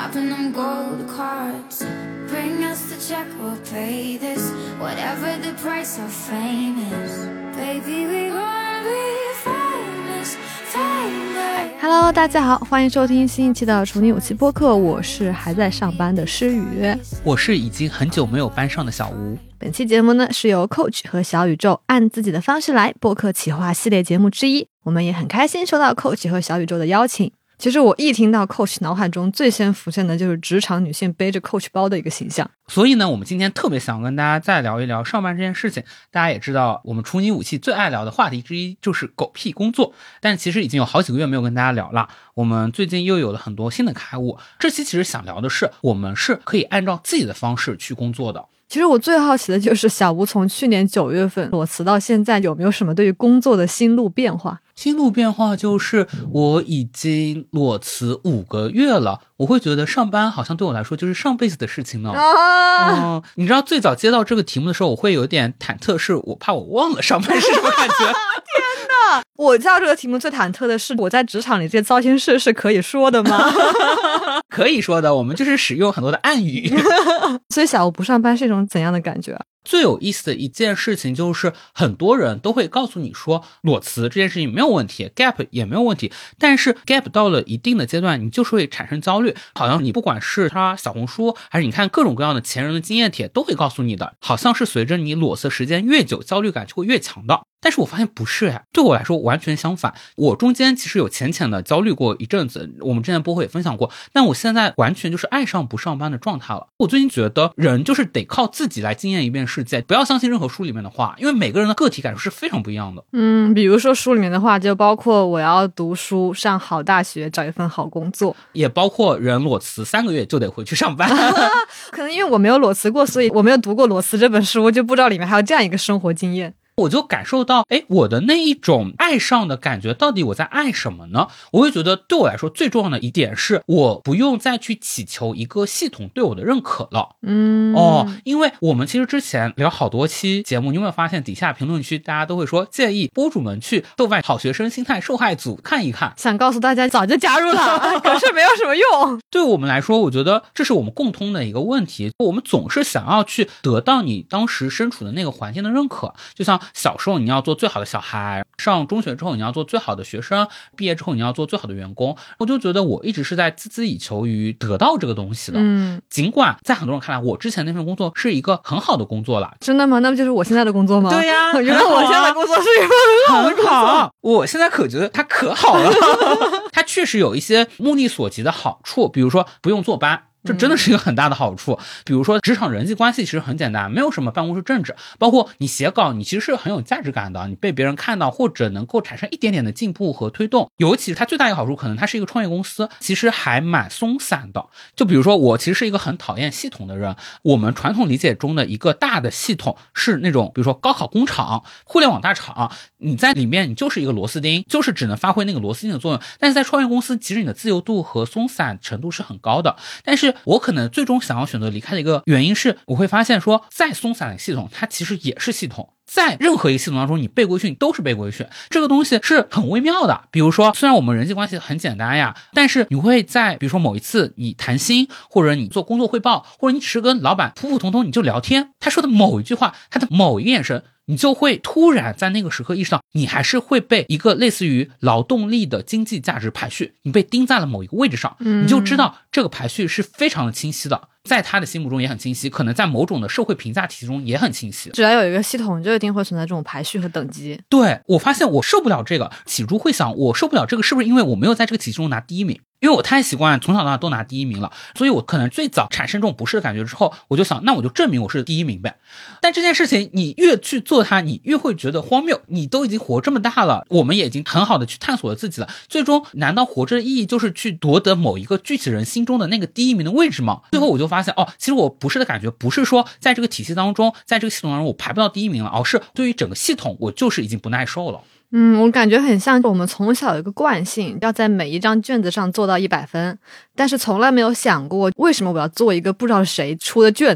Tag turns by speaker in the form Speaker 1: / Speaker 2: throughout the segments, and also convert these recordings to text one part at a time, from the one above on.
Speaker 1: dropping them gold cards. Bring us the check, we'll pay this. Whatever the price of fame is. Baby, we gonna be famous, famous.Hello，
Speaker 2: 大家好，欢迎收听新一期的处女武器播客，我是还在上班的诗雨，
Speaker 3: 我是已经很久没有班上的小吴。
Speaker 2: 本期节目呢是由 Coach 和小宇宙按自己的方式来播客企划系列节目之一，我们也很开心收到 Coach 和小宇宙的邀请。其实我一听到 Coach 脑海中最先浮现的就是职场女性背着 Coach 包的一个形象，
Speaker 3: 所以呢我们今天特别想跟大家再聊一聊上班这件事情。大家也知道我们处女武器最爱聊的话题之一就是狗屁工作，但其实已经有好几个月没有跟大家聊了，我们最近又有了很多新的开悟。这期其实想聊的是我们是可以按照自己的方式去工作的。
Speaker 2: 其实我最好奇的就是小吴从去年9月份裸辞到现在有没有什么对于工作的心路变化。
Speaker 3: 心路变化就是我已经裸辞5个月了，我会觉得上班好像对我来说就是上辈子的事情呢。你知道最早接到这个题目的时候我会有点忐忑，是我怕我忘了上班是什么感觉。天
Speaker 2: 哪，我知道这个题目最忐忑的是我在职场里这些糟心事是可以说的吗？
Speaker 3: 可以说的，我们就是使用很多的暗语。
Speaker 2: 所以小吴不上班是一种怎样的感觉啊？
Speaker 3: 最有意思的一件事情就是很多人都会告诉你说裸辞这件事情没有问题， gap 也没有问题，但是 gap 到了一定的阶段你就是会产生焦虑。好像你不管是他小红书还是你看各种各样的前人的经验帖都会告诉你的，好像是随着你裸辞时间越久焦虑感就会越强的。但是我发现不是对我来说完全相反。我中间其实有浅浅的焦虑过一阵子，我们之前播客也分享过，但我现在完全就是爱上不上班的状态了。我最近觉得人就是得靠自己来经验一遍世界，不要相信任何书里面的话，因为每个人的个体感受是非常不一样的。
Speaker 2: 比如说书里面的话就包括我要读书，上好大学，找一份好工作，
Speaker 3: 也包括人裸辞3个月就得回去上班。
Speaker 2: 可能因为我没有裸辞过，所以我没有读过裸辞这本书，我就不知道里面还有这样一个生活经验。
Speaker 3: 我就感受到我的那一种爱上的感觉到底我在爱什么呢？我会觉得对我来说最重要的一点是我不用再去祈求一个系统对我的认可了。因为我们其实之前聊好多期节目，你有没有发现底下评论区大家都会说建议播主们去豆瓣好学生心态受害组看一看，
Speaker 2: 想告诉大家早就加入了可是没有什么用。
Speaker 3: 对我们来说我觉得这是我们共通的一个问题，我们总是想要去得到你当时身处的那个环境的认可。就像小时候你要做最好的小孩，上中学之后你要做最好的学生，毕业之后你要做最好的员工。我就觉得我一直是在孜孜以求于得到这个东西的。尽管在很多人看来我之前那份工作是一个很好的工作了。
Speaker 2: 真的吗？那不就是我现在的工作吗？
Speaker 3: 对呀，
Speaker 2: 原来我现在的工作是一个很好的工作。
Speaker 3: 我现在可觉得它可好了。它确实有一些目力所及的好处，比如说不用坐班，这真的是一个很大的好处。比如说职场人际关系其实很简单，没有什么办公室政治，包括你写稿你其实是很有价值感的，你被别人看到或者能够产生一点点的进步和推动。尤其是它最大一个好处可能它是一个创业公司，其实还蛮松散的。就比如说我其实是一个很讨厌系统的人，我们传统理解中的一个大的系统是那种比如说高考工厂、互联网大厂，你在里面你就是一个螺丝钉，就是只能发挥那个螺丝钉的作用。但是在创业公司其实你的自由度和松散程度是很高的。但是我可能最终想要选择离开的一个原因是我会发现说再松散的系统它其实也是系统，在任何一个系统当中你被规训都是被规训，这个东西是很微妙的。比如说虽然我们人际关系很简单呀，但是你会在比如说某一次你谈心，或者你做工作汇报，或者你只是跟老板普普通通你就聊天，他说的某一句话，他的某一个眼神，你就会突然在那个时刻意识到你还是会被一个类似于劳动力的经济价值排序，你被钉在了某一个位置上，你就知道这个排序是非常的清晰的，在他的心目中也很清晰，可能在某种的社会评价体系中也很清晰。
Speaker 2: 只要有一个系统就一定会存在这种排序和等级。
Speaker 3: 对，我发现我受不了这个，起初会想我受不了这个是不是因为我没有在这个体系中拿第一名，因为我太习惯从小到大都拿第一名了，所以我可能最早产生这种不适的感觉之后，我就想那我就证明我是第一名呗。但这件事情你越去做它你越会觉得荒谬，你都已经活这么大了，我们也已经很好的去探索了自己了，最终难道活着的意义就是去夺得某一个具体人心中的那个第一名的位置吗？最后我就发现其实我不是的感觉不是说在这个体系当中，在这个系统当中我排不到第一名了，而是对于整个系统我就是已经不耐受了。
Speaker 2: 我感觉很像我们从小有一个惯性，要在每一张卷子上做到100分，但是从来没有想过为什么我要做一个不知道谁出的卷子。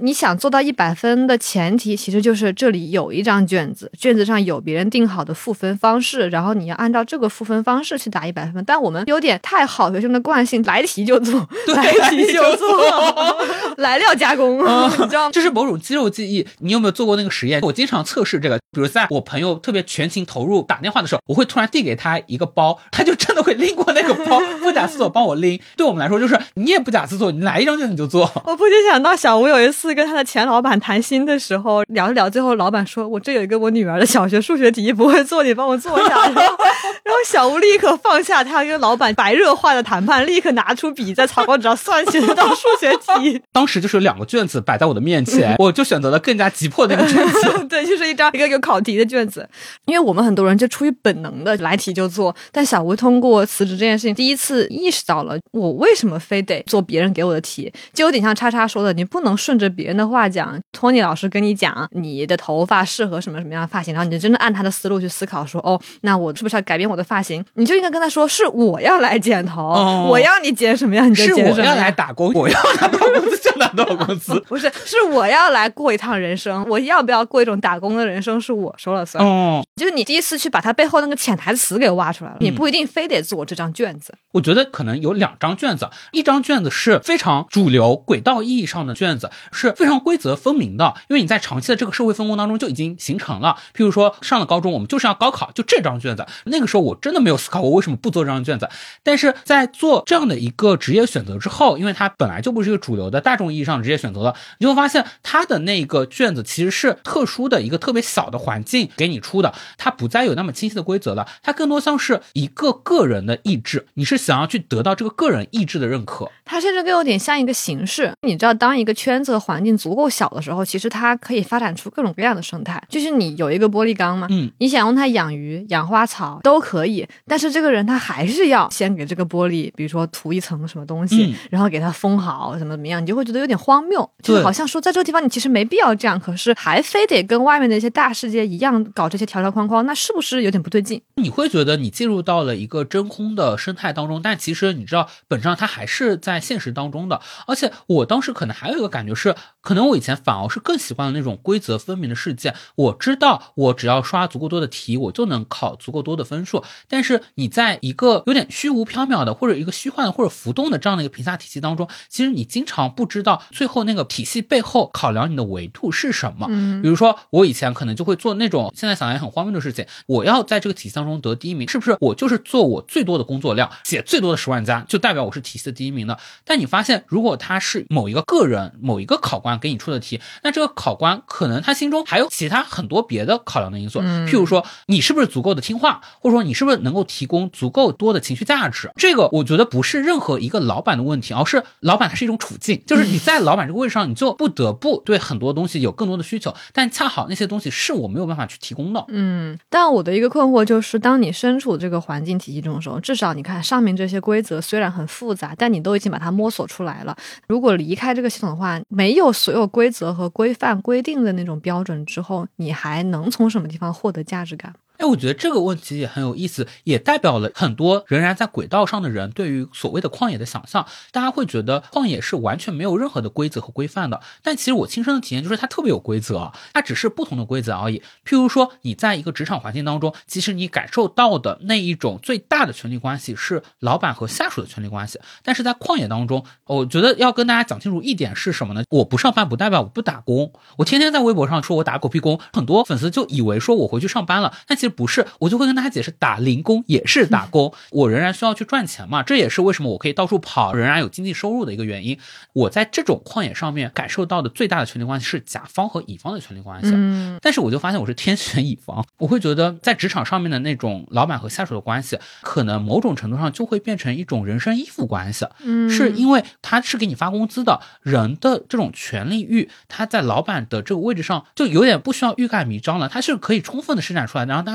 Speaker 2: 你想做到100分的前提，其实就是这里有一张卷子，卷子上有别人定好的赋分方式，然后你要按照这个赋分方式去打100分。但我们有点太好学生的惯性，来题就做，来题就做，来料加工，你知道吗？
Speaker 3: 这是某种肌肉记忆。你有没有做过那个实验？我经常测试这个，比如在我朋友特别全情投入打电话的时候，我会突然递给他一个包，他就真的会拎过那个包，不假思索帮我拎。对我们来说，就是你也不假思索，你来一张卷子你就做。
Speaker 2: 我不禁想到小吴有一次跟他的前老板谈心的时候，聊着聊，最后老板说：“我这有一个我女儿的小学数学题不会做，你帮我做一下。”然后小吴立刻放下他跟老板白热化的谈判，立刻拿出笔在草稿纸上算起了道数学题。
Speaker 3: 当时就是有2个卷子摆在我的面前，我就选择了更加急迫的那个卷子。
Speaker 2: 对，就是一个有考题的卷子。因为我们很多人就出于本能的来题就做，但小吴通过辞职这件事情，第一次意识到了我为什么非得做别人给我的题，就有点像叉叉说的，你不能顺着别人的话讲。托尼老师跟你讲你的头发适合什么什么样的发型，然后你就真的按他的思路去思考说，哦，那我是不是要改变我的发型？你就应该跟他说，是我要来剪头，我要你剪什么样你就剪什么样。
Speaker 3: 是我要来打工，我要拿到工资就拿到工资。
Speaker 2: 不是，是我要来过一趟人生，我要不要过一种打工的人生是我说了算。就是你第一次去把他背后那个潜台词给挖出来了，你不一定非得做这张卷子。
Speaker 3: 我觉得可能有2张卷子，一张卷子是非常主流轨道意义上的卷子，是非常规则分明的，因为你在长期的这个社会分工当中就已经形成了。譬如说上了高中，我们就是要高考，就这张卷子。那个时候我真的没有思考过为什么不做这张卷子，但是在做这样的一个职业选择之后，因为它本来就不是一个主流的大众意义上的职业选择了，你就会发现它的那个卷子其实是特殊的一个特别小的环境给你出的，它不再有那么清晰的规则了，它更多像是一个个人的意志，你是想要去得到这个个人意志的认可。
Speaker 2: 它甚至更有点像一个形式。你知道，当一个圈子和环境足够小的时候，其实它可以发展出各种各样的生态。就是你有一个玻璃缸嘛，你想用它养鱼、养花草都可以，但是这个人他还是要先给这个玻璃，比如说涂一层什么东西，然后给它封好，怎么样，你就会觉得有点荒谬，就是好像说在这个地方你其实没必要这样，可是还非得跟外面的一些大世界一样搞这些条条框框，那是不是有点不对劲？
Speaker 3: 你会觉得你进入到了一个真空的生态当中，但其实你知道本质上它还是在现实当中的。而且我当时可能还有一个感觉是，可能我以前反而是更习惯了那种规则分明的世界，我知道我只要刷足够多的题我就能考足够多的分数，但是你在一个有点虚无缥缈的或者一个虚幻的或者浮动的这样的一个评价体系当中，其实你经常不知道最后那个体系背后考量你的维度是什么。比如说我以前可能就会做那种现在想来很荒谬的事情，我要在这个体系当中得第一名，是不是我就是做我最多的工作量，写最多的10万加就代表我是体系的第一名呢？但你发现如果他是某一个个人某一个考官给你出的题，那这个考官可能他心中还有其他很多别的考量的因素，譬如说你是不是足够的听话，或者说你是不是能够提供足够多的情绪价值。这个我觉得不是任何一个老板的问题，而是老板它是一种处境，就是你在老板这个位置上，你就不得不对很多东西有更多的需求，但恰好那些东西是我没有办法去提供的。
Speaker 2: 但我的一个困惑就是，当你身处这个环境体系中的时候，至少你看上面这些规则虽然很复杂，但你都已经把它摸索出来了。如果离开这个系统的话，没有所有规则和规范规定的那种标准之后，你还能从什么地方获得价值感？
Speaker 3: 我觉得这个问题也很有意思，也代表了很多仍然在轨道上的人对于所谓的旷野的想象。大家会觉得旷野是完全没有任何的规则和规范的，但其实我亲身的体验就是它特别有规则，它只是不同的规则而已。譬如说你在一个职场环境当中，其实你感受到的那一种最大的权力关系是老板和下属的权力关系，但是在旷野当中，我觉得要跟大家讲清楚一点是什么呢？我不上班不代表我不打工，我天天在微博上说我打狗屁工，很多粉丝就以为说我回去上班了，但其实不是，我就会跟大家解释，打零工也是打工，我仍然需要去赚钱嘛，这也是为什么我可以到处跑，仍然有经济收入的一个原因。我在这种旷野上面感受到的最大的权力关系是甲方和乙方的权力关系，但是我就发现我是天选乙方，我会觉得在职场上面的那种老板和下属的关系，可能某种程度上就会变成一种人身依附关系，是因为他是给你发工资的人的这种权力欲，他在老板的这个位置上就有点不需要欲盖弥彰了，他是可以充分的施展出来的，然后大家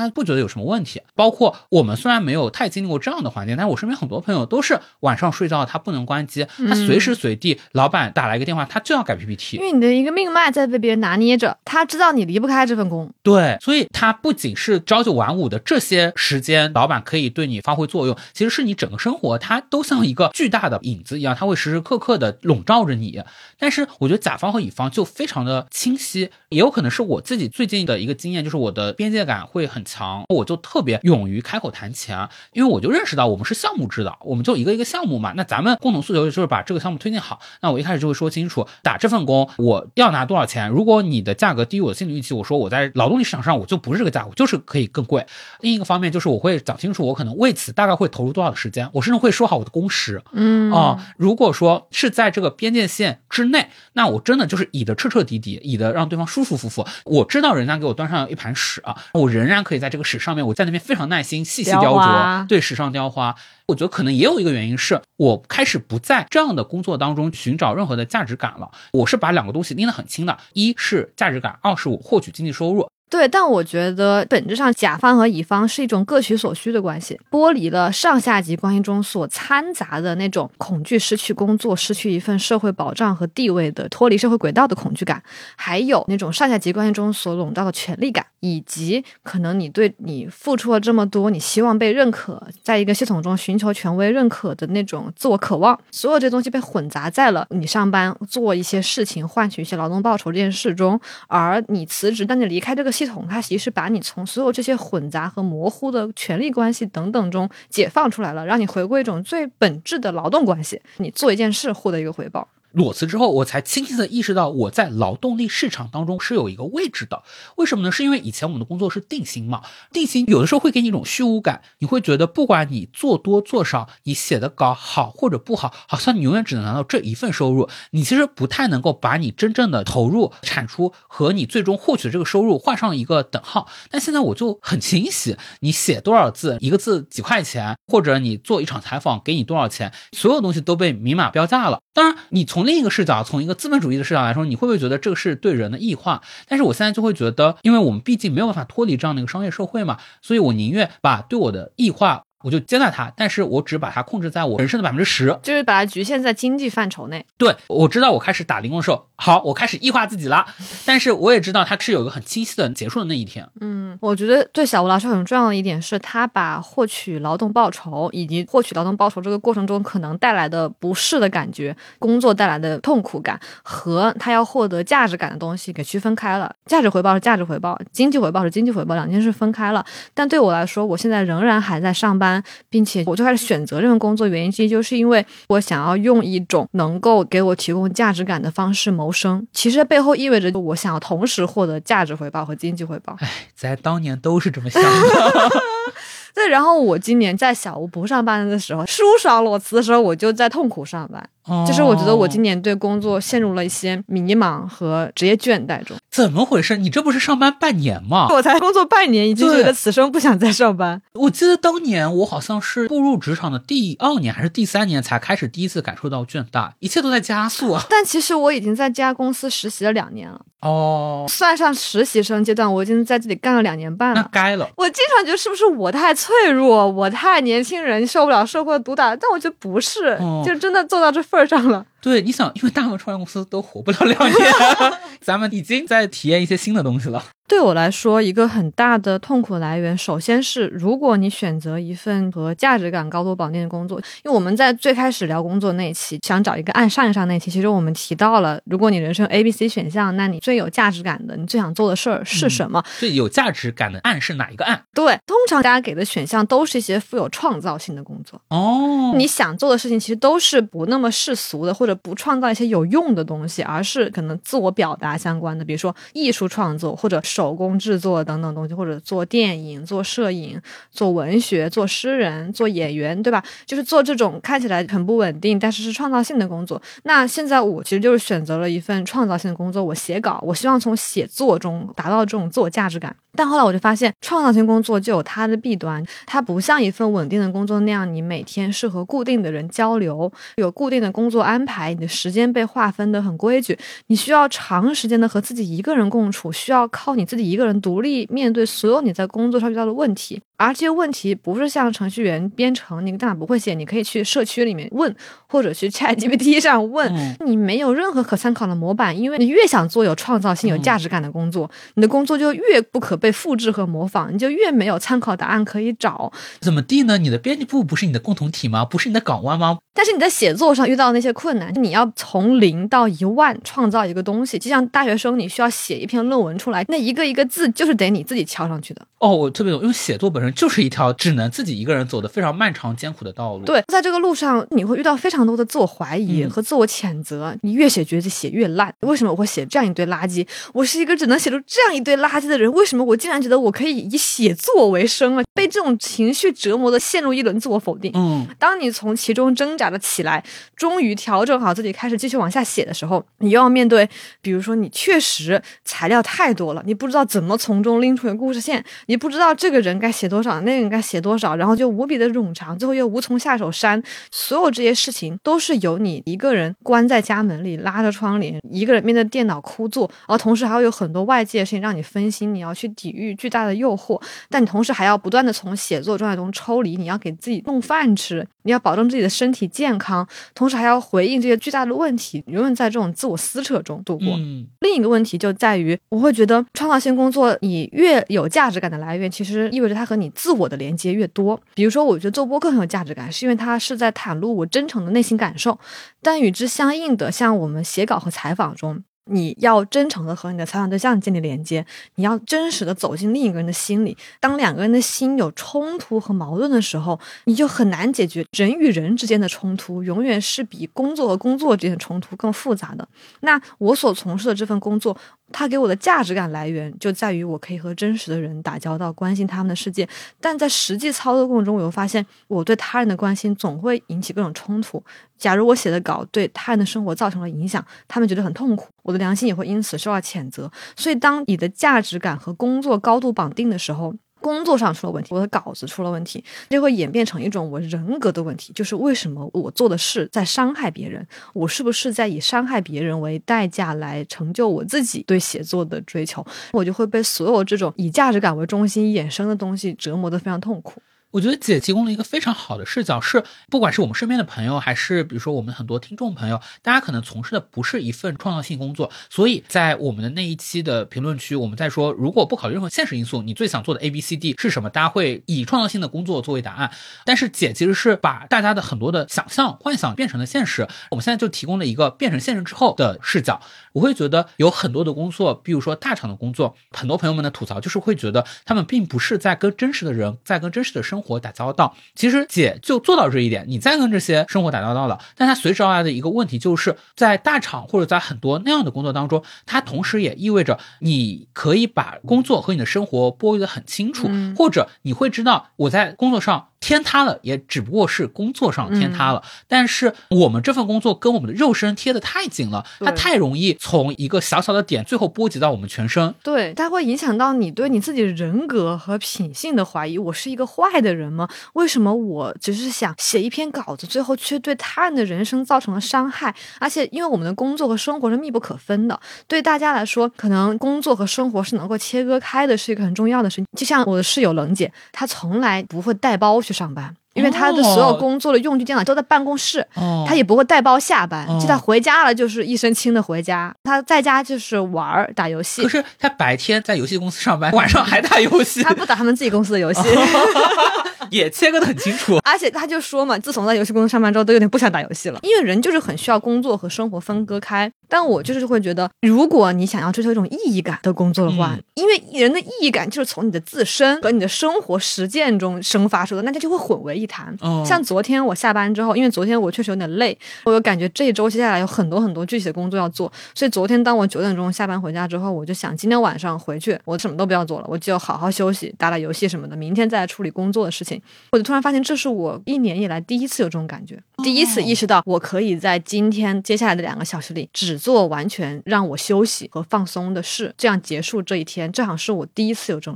Speaker 3: 他不觉得有什么问题。包括我们虽然没有太经历过这样的环境，但是我身边很多朋友都是晚上睡觉他不能关机，他随时随地老板打来一个电话他就要改 PPT，
Speaker 2: 因为你的一个命脉在被别人拿捏着，他知道你离不开这份工。
Speaker 3: 对，所以他不仅是朝9晚5的这些时间老板可以对你发挥作用，其实是你整个生活它都像一个巨大的影子一样，它会时时刻刻的笼罩着你。但是我觉得甲方和乙方就非常的清晰，也有可能是我自己最近的一个经验，就是我的边界感会很强，我就特别勇于开口谈钱，因为我就认识到我们是项目制的，我们就一个一个项目嘛，那咱们共同诉求就是把这个项目推进好，那我一开始就会说清楚，打这份工我要拿多少钱，如果你的价格低于我的心理预期，我说我在劳动力市场上我就不是这个价，我就是可以更贵。另一个方面就是我会讲清楚我可能为此大概会投入多少的时间，我甚至会说好我的工时。如果说是在这个边界线之内，那我真的就是以的彻彻底底，以的让对方舒舒服服。我知道人家给我端上一盘屎啊，我仍然可以在这个屎上面，我在那边非常耐心细细雕琢，对，屎上雕花。我觉得可能也有一个原因是我开始不在这样的工作当中寻找任何的价值感了，我是把两个东西拎得很清的，一是价值感，二是我获取经济收入。
Speaker 2: 对，但我觉得本质上甲方和乙方是一种各取所需的关系，剥离了上下级关系中所掺杂的那种恐惧失去工作、失去一份社会保障和地位的脱离社会轨道的恐惧感，还有那种上下级关系中所笼罩的权力感，以及可能你对你付出了这么多，你希望被认可，在一个系统中寻求权威认可的那种自我渴望，所有这东西被混杂在了你上班做一些事情换取一些劳动报酬这件事中，而你辞职当你离开这个系统，它其实把你从所有这些混杂和模糊的权力关系等等中解放出来了，让你回归一种最本质的劳动关系，你做一件事获得一个回报。
Speaker 3: 裸辞之后，我才清晰的意识到我在劳动力市场当中是有一个位置的。为什么呢？是因为以前我们的工作是定薪嘛，定薪有的时候会给你一种虚无感，你会觉得不管你做多做少，你写的稿好或者不好，好像你永远只能拿到这一份收入，你其实不太能够把你真正的投入产出和你最终获取的这个收入画上一个等号。但现在我就很清晰，你写多少字，一个字几块钱，或者你做一场采访给你多少钱，所有东西都被明码标价了。当然你从另一个视角，从一个资本主义的视角来说，你会不会觉得这个是对人的异化？但是我现在就会觉得，因为我们毕竟没有办法脱离这样的一个商业社会嘛，所以我宁愿把对我的异化我就接纳它，但是我只把它控制在我人生的 10%，
Speaker 2: 就是把它局限在经济范畴内。
Speaker 3: 对，我知道我开始打零工的时候，好，我开始异化自己了，但是我也知道它是有一个很清晰的结束的那一天。
Speaker 2: 我觉得对小吴来说很重要的一点是，他把获取劳动报酬以及获取劳动报酬这个过程中可能带来的不适的感觉，工作带来的痛苦感和他要获得价值感的东西给区分开了。价值回报是价值回报，经济回报是经济回报，两件事分开了。但对我来说，我现在仍然还在上班，并且我就开始选择这份工作，原因之一就是因为我想要用一种能够给我提供价值感的方式谋生。其实背后意味着我想要同时获得价值回报和经济回报。
Speaker 3: 在当年都是这么想的。
Speaker 2: 对，然后我今年在小吴不上班的时候，舒爽裸辞的时候，我就在痛苦上班。就是我觉得我今年对工作陷入了一些迷茫和职业倦怠中。
Speaker 3: 怎么回事？你这不是上班半年吗？
Speaker 2: 我才工作半年，已经觉得此生不想再上班。
Speaker 3: 我记得当年我好像是步入职场的第2年还是第3年才开始第一次感受到倦怠，一切都在加速啊。
Speaker 2: 但其实我已经在这家公司实习了2年了。算上实习生阶段，我已经在这里干了2年半了。
Speaker 3: 那该了。
Speaker 2: 我经常觉得是不是我太脆弱，我太年轻人，受不了社会的毒打，但我觉得不是，就真的做到这份上了。
Speaker 3: 对，你想，因为大部分创业公司都活不了2年，咱们已经在体验一些新的东西了。
Speaker 2: 对我来说，一个很大的痛苦来源，首先是如果你选择一份和价值感高度绑定的工作，因为我们在最开始聊工作那一期，想找一个按上一上那一期，其实我们提到了，如果你人生 ABC 选项，那你最有价值感的，你最想做的事儿是什么？
Speaker 3: 最有价值感的按是哪一个按？
Speaker 2: 对，通常大家给的选项都是一些富有创造性的工作。你想做的事情其实都是不那么世俗的，或者不创造一些有用的东西，而是可能自我表达相关的，比如说艺术创作或者手工制作等等东西，或者做电影、做摄影、做文学、做诗人、做演员，对吧？就是做这种看起来很不稳定但是是创造性的工作。那现在我其实就是选择了一份创造性的工作，我写稿，我希望从写作中达到这种自我价值感。但后来我就发现，创造性工作就有它的弊端，它不像一份稳定的工作那样，你每天是和固定的人交流，有固定的工作安排，你的时间被划分得很规矩，你需要长时间的和自己一个人共处，需要靠你自己一个人独立面对所有你在工作上遇到的问题，而这些问题不是像程序员编程你代码不会写，你可以去社区里面问，或者去 ChatGPT 上问，你没有任何可参考的模板，因为你越想做有创造性有价值感的工作，你的工作就越不可被复制和模仿，你就越没有参考答案可以找。
Speaker 3: 怎么地呢？你的编辑部不是你的共同体吗？不是你的港湾吗？
Speaker 2: 但是你在写作上遇到那些困难，你要从0到10000创造一个东西，就像大学生你需要写一篇论文出来，那一个一个字就是得你自己敲上去的。
Speaker 3: 我特别懂，因为写作本身就是一条只能自己一个人走的非常漫长艰苦的道路。
Speaker 2: 对，在这个路上你会遇到非常多的自我怀疑和自我谴责，你越写觉得写越烂，为什么我会写这样一堆垃圾？我是一个只能写出这样一堆垃圾的人，为什么我竟然觉得我可以以写作为生啊？被这种情绪折磨的陷入一轮自我否定。当你从其中挣扎的起来，终于调整好自己开始继续往下写的时候，你又要面对比如说你确实材料太多了，你不知道怎么从中拎出一个故事线，你不知道这个人该写多少，那个人该写多少，然后就无比的冗长，最后又无从下手删。所有这些事情都是由你一个人关在家门里，拉着窗帘，一个人面对电脑枯坐，然后同时还会有很多外界的事情让你分心，你要去抵御巨大的诱惑，但你同时还要不断的从写作状态中抽离，你要给自己弄饭吃，你要保证自己的身体健康，同时还要回应这些巨大的问题，永远在这种自我撕扯中度过。另一个问题就在于，我会觉得创造性工作你越有价值感的来源，其实意味着它和你自我的连接越多。比如说我觉得做播客很有价值感，是因为它是在袒露我真诚的内心感受，但与之相应的，像我们写稿和采访中，你要真诚的和你的采访对象建立连接，你要真实的走进另一个人的心里。当两个人的心有冲突和矛盾的时候，你就很难解决。人与人之间的冲突永远是比工作和工作之间的冲突更复杂的。那我所从事的这份工作，它给我的价值感来源就在于我可以和真实的人打交道，关心他们的世界。但在实际操作过程中，我又发现我对他人的关心总会引起各种冲突。假如我写的稿对他人的生活造成了影响，他们觉得很痛苦，我的良心也会因此受到谴责。所以当你的价值感和工作高度绑定的时候，工作上出了问题，我的稿子出了问题，就会演变成一种我人格的问题，就是为什么我做的事在伤害别人，我是不是在以伤害别人为代价来成就我自己对写作的追求，我就会被所有这种以价值感为中心衍生的东西折磨得非常痛苦。
Speaker 3: 我觉得姐提供了一个非常好的视角，是不管是我们身边的朋友，还是比如说我们很多听众朋友，大家可能从事的不是一份创造性工作，所以在我们的那一期的评论区，我们在说如果不考虑任何现实因素，你最想做的 ABCD 是什么，大家会以创造性的工作作为答案。但是姐其实是把大家的很多的想象幻想变成了现实，我们现在就提供了一个变成现实之后的视角。我会觉得有很多的工作，比如说大厂的工作，很多朋友们的吐槽就是会觉得他们并不是在跟真实的人，在跟真实的生活打交道。其实姐就做到这一点，你在跟这些生活打交道了，但它随之而来的一个问题就是在大厂或者在很多那样的工作当中，它同时也意味着你可以把工作和你的生活剥离得很清楚，或者你会知道我在工作上天塌了，也只不过是工作上天塌了，但是我们这份工作跟我们的肉身贴得太紧了，它太容易从一个小小的点最后波及到我们全身。
Speaker 2: 对，它会影响到你对你自己人格和品性的怀疑。我是一个坏的人吗？为什么我只是想写一篇稿子，最后却对他人的人生造成了伤害？而且因为我们的工作和生活是密不可分的，对大家来说可能工作和生活是能够切割开的，是一个很重要的事情。就像我的室友冷姐，她从来不会带包去上班，因为他的所有工作的用具电脑都在办公室，他也不会带包下班，就他回家了就是一身轻的回家，他在家就是玩打游戏。
Speaker 3: 可是他白天在游戏公司上班，晚上还打游戏。
Speaker 2: 他不打他们自己公司的游戏。
Speaker 3: 也切割得很清楚。
Speaker 2: 而且他就说嘛，自从在游戏公司上班之后都有点不想打游戏了，因为人就是很需要工作和生活分割开。但我就是会觉得，如果你想要追求一种意义感的工作的话，因为人的意义感就是从你的自身和你的生活实践中生发出的，那就会混为一谈。像昨天我下班之后，因为昨天我确实有点累，我有感觉这一周接下来有很多很多具体的工作要做，所以昨天当我9点钟下班回家之后，我就想今天晚上回去我什么都不要做了，我就好好休息，打打游戏什么的，明天再来处理工作的事情。我就突然发现这是我1年以来第一次有这种感觉，第一次意识到我可以在今天接下来的2个小时里只做完全让我休息和放松的事，这样结束这一天，这好像是我第一次有这种状态。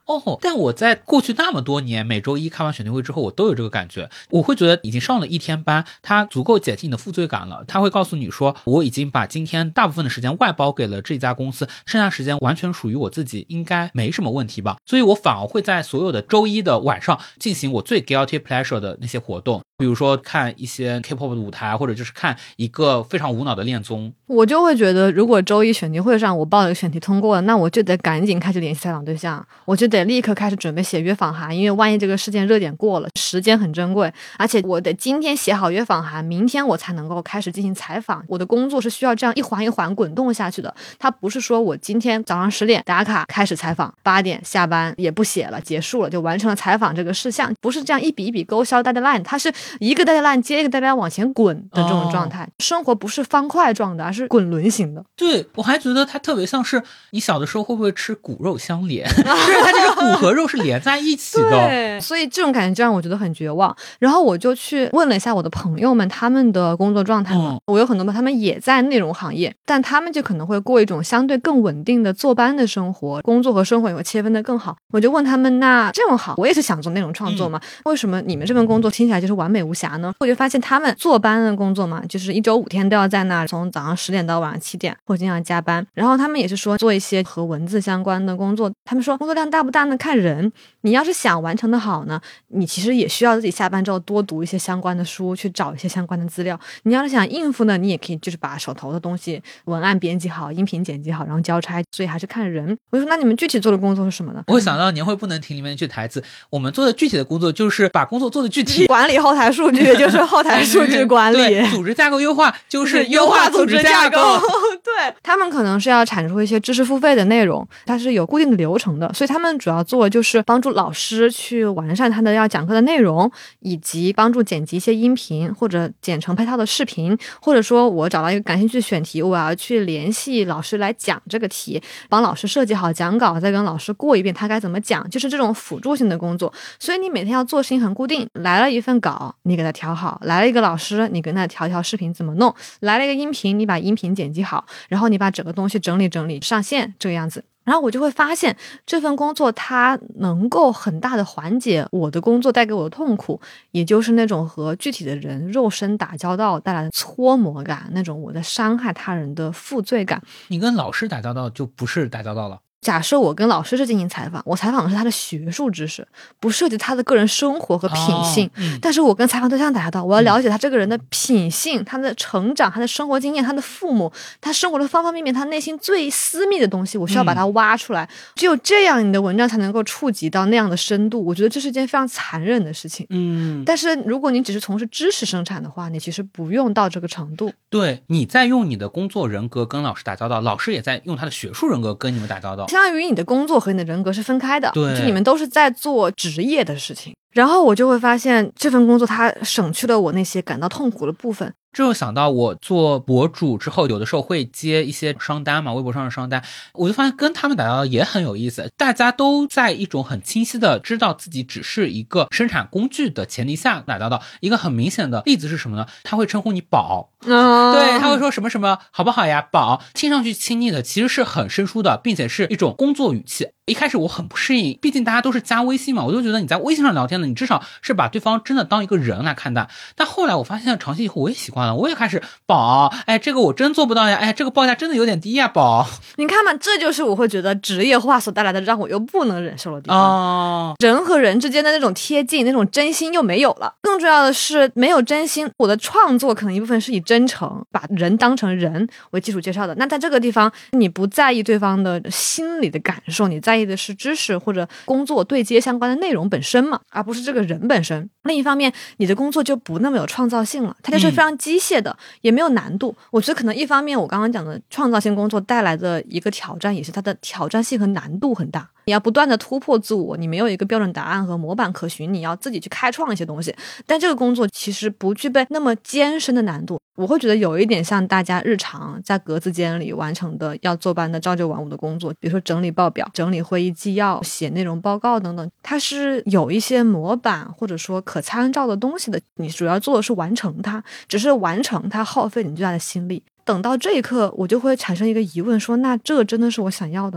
Speaker 3: 但我在过去那么多年每周一开完选题会之后，我都有这个感觉。我会觉得已经上了一天班，它足够减轻你的负罪感了。它会告诉你说，我已经把今天大部分的时间外包给了这家公司，剩下时间完全属于我自己，应该没什么问题吧。所以我反而会在所有的周一的晚上进行我最 guilty pleasure 的那些活动，比如说看一些 K-pop 的舞台，或者就是看一个非常无脑的恋综。
Speaker 2: 我就会觉得，如果周一选题会上我报了个选题通过了，那我就得赶紧开始联系采访对象，我就得立刻开始准备写约访函，因为万一这个事件热点过了，时间很珍贵，而且我得今天写好约访函，明天我才能够开始进行采访。我的工作是需要这样一环一环滚动下去的，它不是说我今天早上10点打卡开始采访，8点下班也不写了，结束了就完成了采访这个事项，不是这样一笔一笔勾销 deadline， 它是一个 deadline 接一个 deadline 往前滚的这种状态。生活不是方块状的，而是滚轮型的。
Speaker 3: 对，我还觉得它特别像是你小的时候会不会吃骨肉相连，就是它这个骨和肉是连在一起的。
Speaker 2: 对，所以这种感觉就让我觉得很绝望。然后我就去问了一下我的朋友们他们的工作状态嘛，我有很多朋友他们也在内容行业，但他们就可能会过一种相对更稳定的坐班的生活，工作和生活也会切分的更好。我就问他们，那这么好，我也是想做内容创作嘛，为什么你们这份工作听起来就是完美无瑕呢？我就发现他们坐班的工作嘛，就是1周5天都要在那儿，从早上10点到晚上7点，或者经常加班。然后他们也是说做一些和文字相关的工作，他们说工作量大不大呢？看人。你要是想完成的好呢，你其实也需要自己下班之后多读一些相关的书，去找一些相关的资料。你要是想应付呢，你也可以就是把手头的东西文案编辑好，音频剪辑好，然后交差。所以还是看人。我就说那你们具体做的工作是什么呢？
Speaker 3: 我会想到年会不能停里面一句台词，我们做的具体的工作就是把工作做的具体，
Speaker 2: 管理后台数据就是后台数据管理，
Speaker 3: 对，组织架构优化就是优化组织架构。
Speaker 2: 对，他们可能是要产出一些知识付费的内容，它是有固定的流程的，所以他们主要做的就是帮助老师去完善他的要讲课的内容，以及帮助剪辑一些音频或者剪成配套的视频，或者说我找到一个感兴趣的选题，我要去联系老师来讲这个题，帮老师设计好讲稿，再跟老师过一遍他该怎么讲，就是这种辅助性的工作。所以你每天要做的事情很固定，来了一份稿你给他调好，来了一个老师你跟他调调视频怎么弄，来了一个音频你把音频剪辑好，然后你把整个东西整理整理上线，这个样子。然后我就会发现这份工作它能够很大的缓解我的工作带给我的痛苦，也就是那种和具体的人肉身打交道带来的搓磨感，那种我在伤害他人的负罪感。
Speaker 3: 你跟老师打交道就不是打交道了。
Speaker 2: 假设我跟老师是进行采访，我采访的是他的学术知识，不涉及他的个人生活和品性，但是我跟采访对象打交道，我要了解他这个人的品性，他的成长，他的生活经验，他的父母，他生活的方方面面，他内心最私密的东西，我需要把它挖出来，只有这样你的文章才能够触及到那样的深度。我觉得这是一件非常残忍的事情。但是如果你只是从事知识生产的话，你其实不用到这个程度。
Speaker 3: 对，你在用你的工作人格跟老师打交道，老师也在用他的学术人格跟你们打交道，
Speaker 2: 相当于你的工作和你的人格是分开的，
Speaker 3: 对，
Speaker 2: 就你们都是在做职业的事情。然后我就会发现这份工作它省去了我那些感到痛苦的部分。
Speaker 3: 这就想到我做博主之后，有的时候会接一些商单嘛，微博上的商单，我就发现跟他们打交道也很有意思。大家都在一种很清晰的知道自己只是一个生产工具的前提下打交道。一个很明显的例子是什么呢？他会称呼你宝，对，他会说什么什么好不好呀，宝，听上去亲昵的，其实是很生疏的，并且是一种工作语气。一开始我很不适应，毕竟大家都是加微信嘛，我就觉得你在微信上聊天的，你至少是把对方真的当一个人来看待。但后来我发现长期以后我也习惯了，我也开始宝，哎，这个我真做不到呀，哎，这个报价真的有点低呀，宝。
Speaker 2: 你看嘛，这就是我会觉得职业化所带来的让我又不能忍受的地方。人和人之间的那种贴近，那种真心又没有了。更重要的是没有真心，我的创作可能一部分是以真诚，把人当成人为基础介绍的。那在这个地方，你不在意对方的心理的感受，你在意的是知识或者工作对接相关的内容本身嘛，而不是这个人本身。另一方面，你的工作就不那么有创造性了，它就是非常机械的，也没有难度。我觉得可能一方面我刚刚讲的创造性工作带来的一个挑战，也是它的挑战性和难度很大。你要不断的突破自我，你没有一个标准答案和模板可循，你要自己去开创一些东西。但这个工作其实不具备那么艰深的难度，我会觉得有一点像大家日常在格子间里完成的要坐班的朝九晚五的工作，比如说整理报表、整理会议纪要、写内容报告等等，它是有一些模板或者说可参照的东西的，你主要做的是完成它，只是完成它耗费你最大的心力。等到这一刻，我就会产生一个疑问，说那这真的是我想要的吗？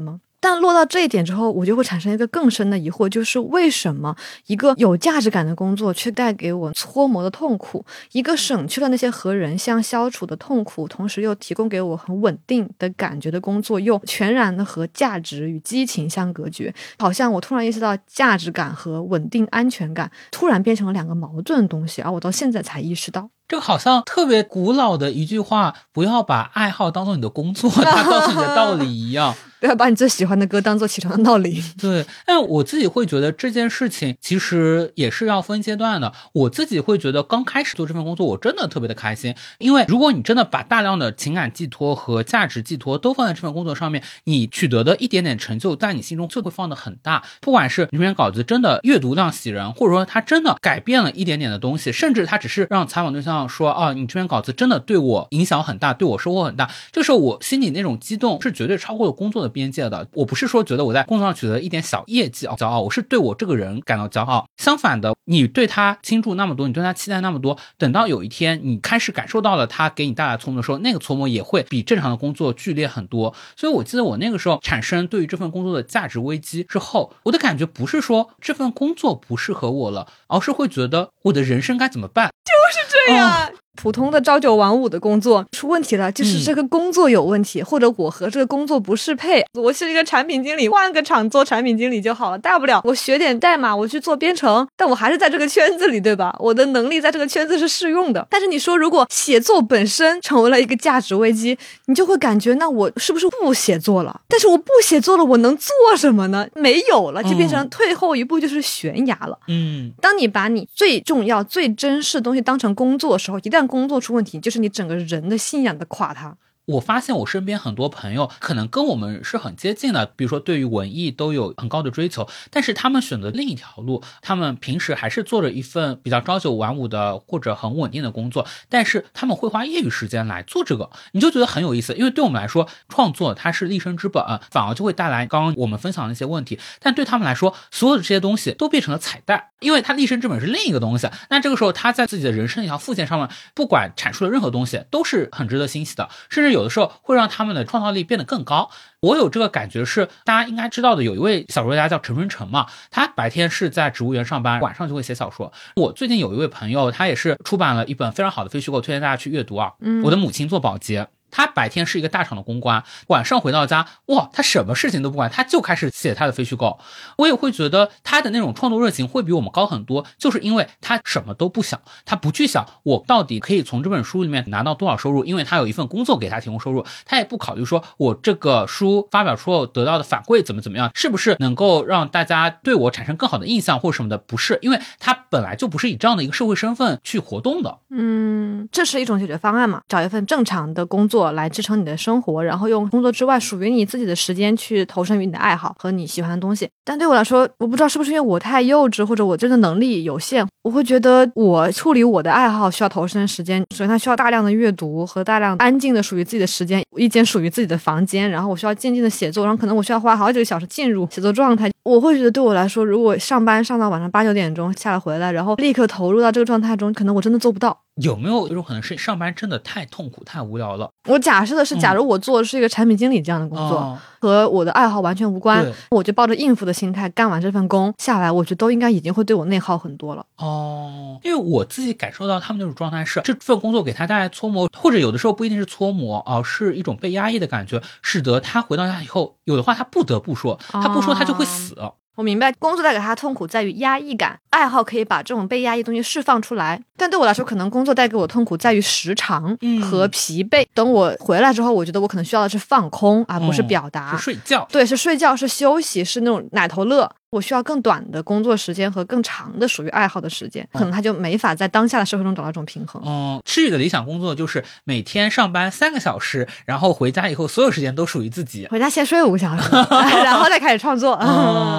Speaker 2: 但落到这一点之后，我就会产生一个更深的疑惑，就是为什么一个有价值感的工作却带给我搓磨的痛苦，一个省去了那些和人相消处的痛苦，同时又提供给我很稳定的感觉的工作，又全然的和价值与激情相隔绝。好像我突然意识到价值感和稳定安全感突然变成了两个矛盾的东西，而我到现在才意识到。
Speaker 3: 这个好像特别古老的一句话，不要把爱好当做你的工作，它告诉你的道理一样。
Speaker 2: 不要把你最喜欢的歌当做起床的道理。
Speaker 3: 对，但我自己会觉得这件事情其实也是要分阶段的。我自己会觉得刚开始做这份工作我真的特别的开心，因为如果你真的把大量的情感寄托和价值寄托都放在这份工作上面，你取得的一点点成就在你心中就会放得很大。不管是你这篇稿子真的阅读量喜人，或者说它真的改变了一点点的东西，甚至它只是让采访对象说啊，你这篇稿子真的对我影响很大，对我收获很大，这时候我心里那种激动是绝对超过了工作的边界的。我不是说觉得我在工作上取得一点小业绩骄傲，我是对我这个人感到骄傲。相反的，你对他倾注那么多，你对他期待那么多，等到有一天你开始感受到了他给你带来的搓磨的时候，那个搓磨也会比正常的工作剧烈很多。所以我记得我那个时候产生对于这份工作的价值危机之后，我的感觉不是说这份工作不适合我了，而是会觉得我的人生该怎么办。
Speaker 2: 就是这样。普通的朝九晚五的工作出问题了，就是这个工作有问题，或者我和这个工作不适配。我是一个产品经理，换个厂做产品经理就好了，大不了我学点代码，我去做编程，但我还是在这个圈子里，对吧？我的能力在这个圈子是适用的。但是你说如果写作本身成为了一个价值危机，你就会感觉那我是不是不写作了？但是我不写作了，我能做什么呢？没有了，就变成退后一步就是悬崖了。当你把你最重要最珍视的东西当成工作的时候，一旦工作出问题，就是你整个人的信仰的垮塌。
Speaker 3: 我发现我身边很多朋友可能跟我们是很接近的，比如说对于文艺都有很高的追求，但是他们选择另一条路，他们平时还是做着一份比较朝九晚五的或者很稳定的工作，但是他们会花业余时间来做这个，你就觉得很有意思。因为对我们来说创作它是立身之本，反而就会带来刚刚我们分享的一些问题，但对他们来说所有的这些东西都变成了彩蛋，因为它立身之本是另一个东西。那这个时候他在自己的人生一条副线上面，不管阐述的任何东西都是很值得欣喜的，甚至有的时候会让他们的创造力变得更高。我有这个感觉是大家应该知道的，有一位小说家叫陈春成嘛，他白天是在植物园上班，晚上就会写小说。我最近有一位朋友，他也是出版了一本非常好的非虚构，推荐大家去阅读啊。我的母亲做保洁，他白天是一个大厂的公关，晚上回到家，哇，他什么事情都不管，他就开始写他的非虚构。我也会觉得他的那种创作热情会比我们高很多，就是因为他什么都不想，他不去想我到底可以从这本书里面拿到多少收入，因为他有一份工作给他提供收入，他也不考虑说我这个书发表出后得到的反馈怎么样，是不是能够让大家对我产生更好的印象或什么的，不是，因为他本来就不是以这样的一个社会身份去活动的。
Speaker 2: 这是一种解决方案嘛，找一份正常的工作来支撑你的生活，然后用工作之外属于你自己的时间去投身于你的爱好和你喜欢的东西。但对我来说，我不知道是不是因为我太幼稚，或者我真的能力有限，我会觉得我处理我的爱好需要投身的时间，首先它需要大量的阅读和大量安静的属于自己的时间，一间属于自己的房间，然后我需要静静的写作，然后可能我需要花好几个小时进入写作状态。我会觉得对我来说，如果上班上到晚上8、9点钟下来回来，然后立刻投入到这个状态中，可能我真的做不到。
Speaker 3: 有没有一种可能是上班真的太痛苦太无聊了？
Speaker 2: 我假设的是，假如我做的是一个产品经理这样的工作，和我的爱好完全无关，我就抱着应付的心态干完这份工下来，我觉得都应该已经会对我内耗很多了。
Speaker 3: 因为我自己感受到他们那种状态是，这份工作给他带来搓磨，或者有的时候不一定是搓磨是一种被压抑的感觉，使得他回到家以后，有的话他不得不说，他不说他就会死。
Speaker 2: 我明白，工作带给他痛苦在于压抑感，爱好可以把这种被压抑的东西释放出来，但对我来说，可能工作带给我痛苦在于时长和疲惫。等我回来之后，我觉得我可能需要的是放空，而不是表达，
Speaker 3: 是睡觉。对，
Speaker 2: 是睡觉，是休息，是那种奶头乐。我需要更短的工作时间和更长的属于爱好的时间，可能他就没法在当下的社会中找到一种平衡。
Speaker 3: 赤羽的理想工作就是每天上班3个小时，然后回家以后所有时间都属于自己，
Speaker 2: 回家先睡5个小时然后再开始创作。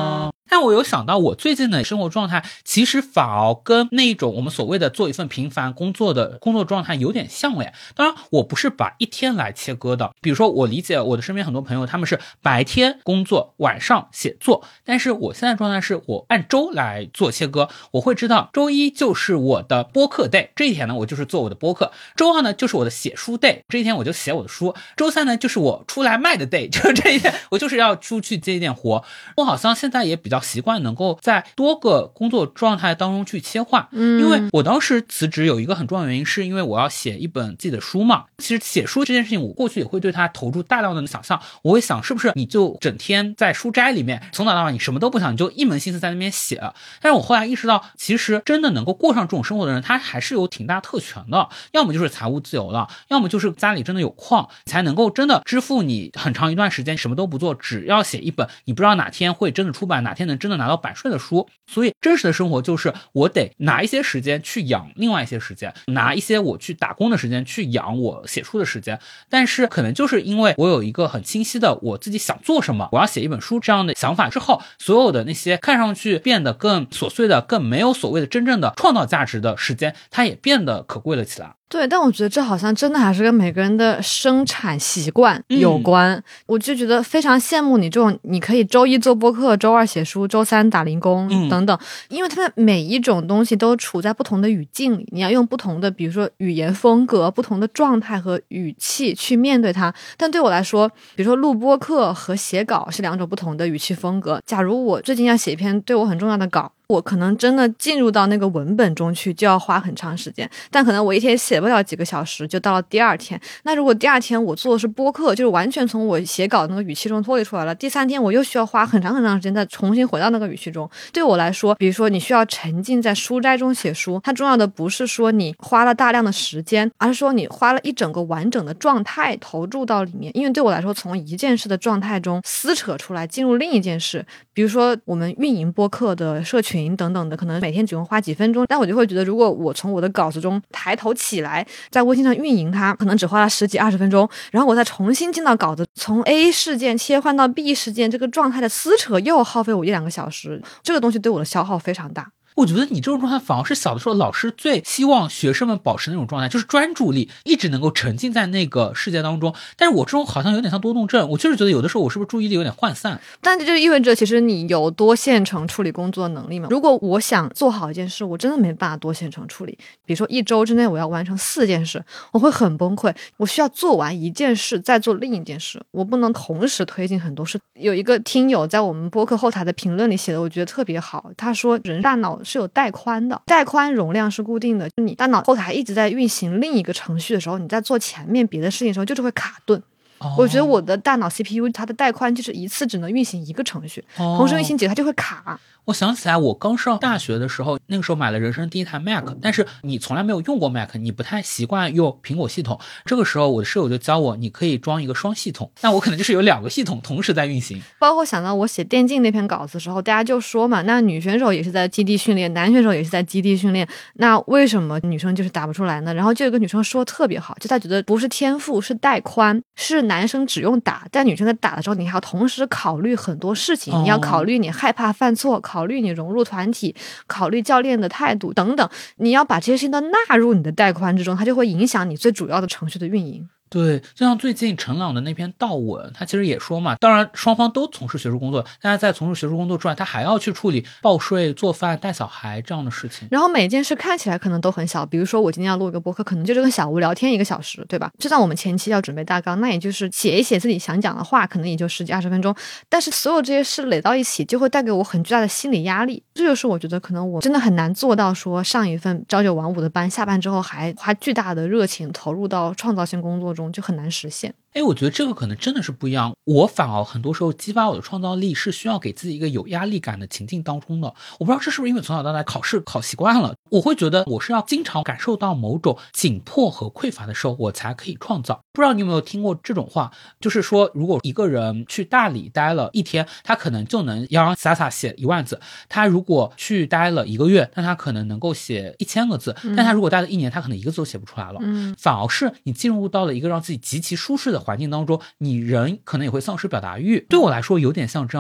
Speaker 3: 但我有想到我最近的生活状态其实反而跟那种我们所谓的做一份平凡工作的工作状态有点像耶。当然我不是把一天来切割的，比如说我理解我的身边很多朋友他们是白天工作晚上写作，但是我现在状态是我按周来做切割。我会知道周一就是我的播客 day， 这一天呢我就是做我的播客，周二呢就是我的写书 day， 这一天我就写我的书，周三呢就是我出来卖的 day， 就是这一天我就是要出去接一点活。我好像现在也比较习惯能够在多个工作状态当中去切换，因为我当时辞职有一个很重要的原因是因为我要写一本自己的书嘛。其实写书这件事情我过去也会对它投入大量的想象，我会想是不是你就整天在书斋里面从早到晚你什么都不想，你就一门心思在那边写。但是我后来意识到其实真的能够过上这种生活的人他还是有挺大特权的，要么就是财务自由了，要么就是家里真的有矿才能够真的支付你很长一段时间什么都不做，只要写一本你不知道哪天会真的出版哪天能真的拿到版税的书。所以真实的生活就是我得拿一些时间去养另外一些时间，拿一些我去打工的时间去养我写书的时间。但是可能就是因为我有一个很清晰的我自己想做什么，我要写一本书这样的想法之后，所有的那些看上去变得更琐碎的更没有所谓的真正的创造价值的时间它也变得可贵了起来。
Speaker 2: 对，但我觉得这好像真的还是跟每个人的生产习惯有关。我就觉得非常羡慕你这种，你可以周一做播客，周二写书，周三打零工等等，因为他们每一种东西都处在不同的语境里，你要用不同的比如说语言风格、不同的状态和语气去面对它。但对我来说，比如说录播客和写稿是两种不同的语气风格。假如我最近要写一篇对我很重要的稿，我可能真的进入到那个文本中去就要花很长时间，但可能我一天写不了几个小时就到了第二天。那如果第二天我做的是播客，就是完全从我写稿那个语气中脱离出来了，第三天我又需要花很长很长时间再重新回到那个语气中。对我来说，比如说你需要沉浸在书斋中写书，它重要的不是说你花了大量的时间，而是说你花了一整个完整的状态投入到里面。因为对我来说，从一件事的状态中撕扯出来进入另一件事，比如说我们运营播客的社群等等的，可能每天只用花几分钟，但我就会觉得如果我从我的稿子中抬头起来在微信上运营它，可能只花了10几20分钟，然后我再重新进到稿子，从 A 事件切换到 B 事件，这个状态的撕扯又耗费我1-2个小时，这个东西对我的消耗非常大。
Speaker 3: 我觉得你这种状态反而是小的时候老师最希望学生们保持那种状态，就是专注力一直能够沉浸在那个世界当中。但是我这种好像有点像多动症，我就是觉得有的时候我是不是注意力有点涣散。
Speaker 2: 但这就意味着其实你有多线程处理工作的能力嘛？如果我想做好一件事，我真的没办法多线程处理。比如说1周之内我要完成4件事，我会很崩溃。我需要做完一件事再做另一件事，我不能同时推进很多事。有一个听友在我们播客后台的评论里写的我觉得特别好，他说人大脑是有带宽的，带宽容量是固定的，就你大脑后台一直在运行另一个程序的时候，你在做前面别的事情的时候就是会卡顿。我觉得我的大脑 CPU 它的带宽就是一次只能运行一个程序，同时运行几个它就会卡。
Speaker 3: 我想起来我刚上大学的时候，那个时候买了人生第一台 Mac， 但是你从来没有用过 Mac， 你不太习惯用苹果系统。这个时候我的室友就教我你可以装一个双系统，那我可能就是有2个系统同时在运行。
Speaker 2: 包括想到我写电竞那篇稿子的时候，大家就说嘛，那女选手也是在基地训练，男选手也是在基地训练，那为什么女生就是打不出来呢？然后就有个女生说特别好，就她觉得不是天赋是带宽，是男生只用打，但女生在打的时候你还要同时考虑很多事情，你要考虑你害怕犯错，考虑你融入团体，考虑教练的态度等等，你要把这些事情都纳入你的带宽之中，它就会影响你最主要的程序的运营。
Speaker 3: 对，就像最近陈朗的那篇悼文，他其实也说嘛，当然双方都从事学术工作，大家在从事学术工作之外，他还要去处理报税、做饭、带小孩这样的事情。
Speaker 2: 然后每件事看起来可能都很小，比如说我今天要录一个播客，可能就是跟小吴聊天1个小时，对吧？就像我们前期要准备大纲，那也就是写一写自己想讲的话，可能也就10几20分钟，但是所有这些事垒到一起，就会带给我很巨大的心理压力。这就是我觉得可能我真的很难做到说上一份朝9晚5的班，下班之后还花巨大的热情投入到创造性工作中，就很难实现。
Speaker 3: 我觉得这个可能真的是不一样。我反而很多时候激发我的创造力是需要给自己一个有压力感的情境当中的。我不知道这是不是因为从小到大考试考习惯了，我会觉得我是要经常感受到某种紧迫和匮乏的时候我才可以创造。不知道你有没有听过这种话，就是说如果一个人去大理待了1天，他可能就能洋洋洒洒写1万字，他如果去待了1个月，那他可能能够写1000个字，但他如果待了1年，他可能1个字都写不出来了。反而是你进入到了一个让自己极其舒适的环境当中，你人可能也会丧失表达欲。对我来说有点像这样子。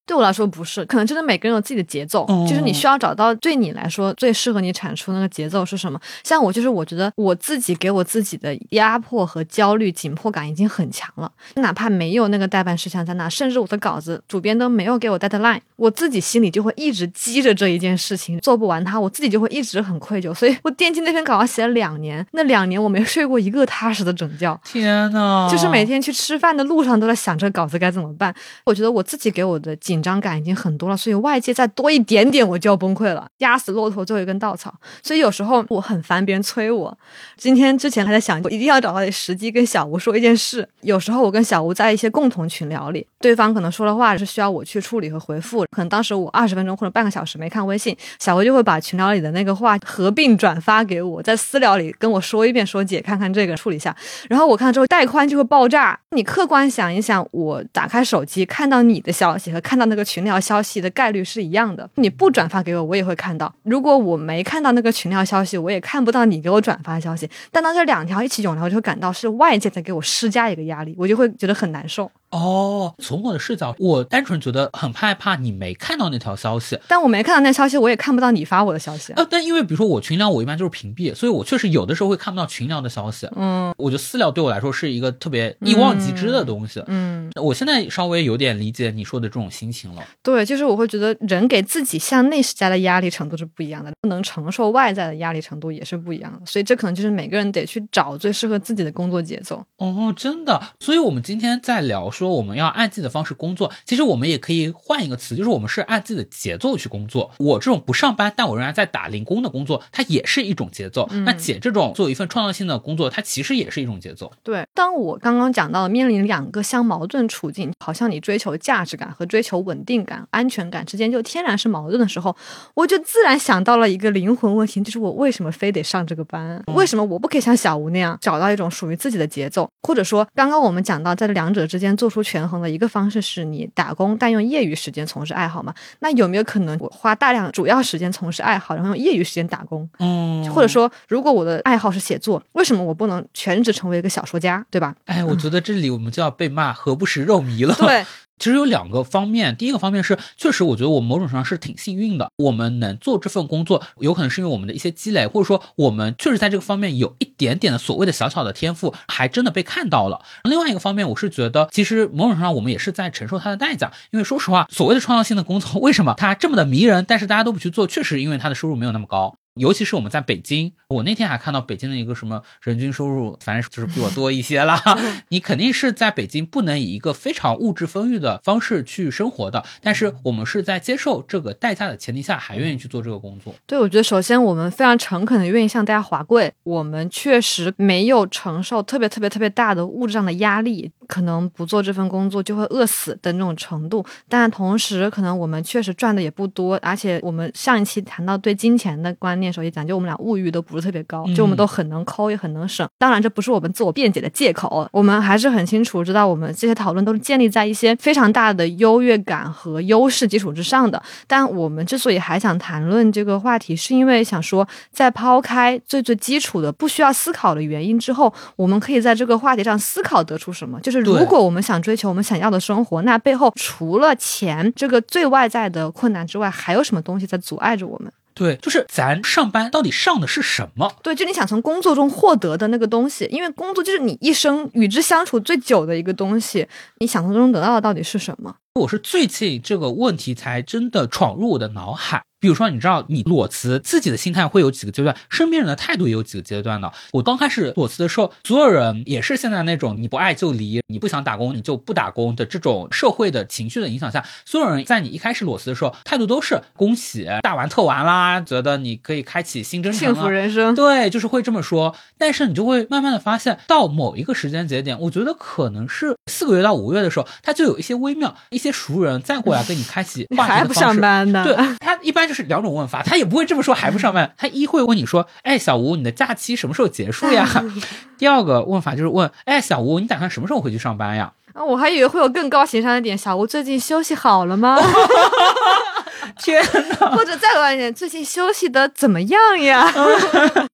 Speaker 2: 对我来说不是，可能真的每个人有自己的节奏，就是你需要找到对你来说最适合你产出那个节奏是什么。像我就是我觉得我自己给我自己的压迫和焦虑紧迫感已经很强了，哪怕没有那个待办事项在那，甚至我的稿子主编都没有给我 deadline， 我自己心里就会一直积着这一件事情，做不完它我自己就会一直很愧疚。所以我电竞那篇稿要写了2年，那2年我没睡过一个踏实的整觉，
Speaker 3: 天哪，
Speaker 2: 就是每天去吃饭的路上都在想这个稿子该怎么办。我觉得我自己给我的紧张感已经很多了，所以外界再多一点点我就要崩溃了，压死骆驼最后一根稻草。所以有时候我很烦别人催我，今天之前还在想我一定要找到时机跟小吴说一件事。有时候我跟小吴在一些共同群聊里，对方可能说了话是需要我去处理和回复，可能当时我20分钟或者半个小时没看微信，小吴就会把群聊里的那个话合并转发给我，在私聊里跟我说一遍，说姐看看这个处理一下，然后我看了之后带宽就会爆炸。你客观想一想，我打开手机看到你的消息和看到那个群聊消息的概率是一样的，你不转发给我我也会看到，如果我没看到那个群聊消息我也看不到你给我转发的消息，但当这2条一起涌来，我就会感到是外界在给我施加一个压力，我就会觉得很难受。
Speaker 3: 从我的视角，我单纯觉得很害怕你没看到那条消息，
Speaker 2: 但我没看到那消息我也看不到你发我的消息
Speaker 3: 但因为比如说我群聊我一般就是屏蔽，所以我确实有的时候会看不到群聊的消息。我觉得私聊对我来说是一个特别一望即知的东西。我现在稍微有点理解你说的这种心情了。
Speaker 2: 对，就是我会觉得人给自己向内施加的压力程度是不一样的，不能承受外在的压力程度也是不一样的，所以这可能就是每个人得去找最适合自己的工作节奏。
Speaker 3: 真的。所以我们今天在聊说我们要按自己的方式工作，其实我们也可以换一个词，就是我们是按自己的节奏去工作。我这种不上班但我仍然在打零工的工作，它也是一种节奏。那姐这种做一份创造性的工作，它其实也是一种节奏。
Speaker 2: 对，当我刚刚讲到面临2个相矛盾处境，好像你追求价值感和追求稳定感、安全感之间就天然是矛盾的时候，我就自然想到了一个灵魂问题，就是我为什么非得上这个班？为什么我不可以像小吴那样找到一种属于自己的节奏？或者说刚刚我们讲到在2者之间做出权衡的一个方式是你打工但用业余时间从事爱好嘛？那有没有可能我花大量主要时间从事爱好，然后用业余时间打工？或者说如果我的爱好是写作，为什么我不能全职成为一个小说家，对吧？
Speaker 3: 我觉得这里我们就要被骂何不食肉糜了。
Speaker 2: 对，
Speaker 3: 其实有2个方面，第一个方面是确实我觉得我们某种程度上是挺幸运的，我们能做这份工作有可能是因为我们的一些积累，或者说我们确实在这个方面有一点点的所谓的小小的天赋，还真的被看到了。另外一个方面，我是觉得其实某种程度上我们也是在承受它的代价，因为说实话所谓的创造性的工作为什么它这么的迷人，但是大家都不去做，确实因为它的收入没有那么高。尤其是我们在北京，我那天还看到北京的一个什么人均收入，反正就是比我多一些啦。你肯定是在北京不能以一个非常物质丰裕的方式去生活的，但是我们是在接受这个代价的前提下还愿意去做这个工作。
Speaker 2: 对，我觉得首先我们非常诚恳的愿意向大家滑跪，我们确实没有承受特别大的物质上的压力，可能不做这份工作就会饿死的那种程度，但同时可能我们确实赚的也不多，而且我们上一期谈到对金钱的观念时候也讲，就我们俩物欲都不是特别高，就我们都很能抠也很能省。当然这不是我们自我辩解的借口，我们还是很清楚知道我们这些讨论都是建立在一些非常大的优越感和优势基础之上的。但我们之所以还想谈论这个话题，是因为想说在抛开最基础的不需要思考的原因之后，我们可以在这个话题上思考得出什么，就是如果我们想追求我们想要的生活，那背后除了钱这个最外在的困难之外，还有什么东西在阻碍着我们？
Speaker 3: 对，就是咱上班到底上的是什么？
Speaker 2: 对，就你想从工作中获得的那个东西，因为工作就是你一生与之相处最久的一个东西，你想从中得到的到底是什么？
Speaker 3: 我是最近这个问题才真的闯入我的脑海。比如说你知道你裸辞自己的心态会有几个阶段，身边人的态度也有几个阶段的。我刚开始裸辞的时候，所有人也是现在那种你不爱就离，你不想打工你就不打工的这种社会的情绪的影响下，所有人在你一开始裸辞的时候态度都是恭喜大玩特玩啦，觉得你可以开启新征程
Speaker 2: 幸福人生。
Speaker 3: 对，就是会这么说。但是你就会慢慢的发现，到某一个时间节点，我觉得可能是4个月到5个月的时候，他就有一些微妙，一些熟人再过来跟你开启话题的方式。
Speaker 2: 还不上班呢？
Speaker 3: 对，他一般就是2种问法，他也不会这么说还不上班，他一会问你说，哎，小吴你的假期什么时候结束呀？第2个问法就是问，哎，小吴你打算什么时候回去上班呀？
Speaker 2: 我还以为会有更高情商一点，小吴最近休息好了吗？
Speaker 3: 天哪！
Speaker 2: 或者再高一点，最近休息的怎么样呀？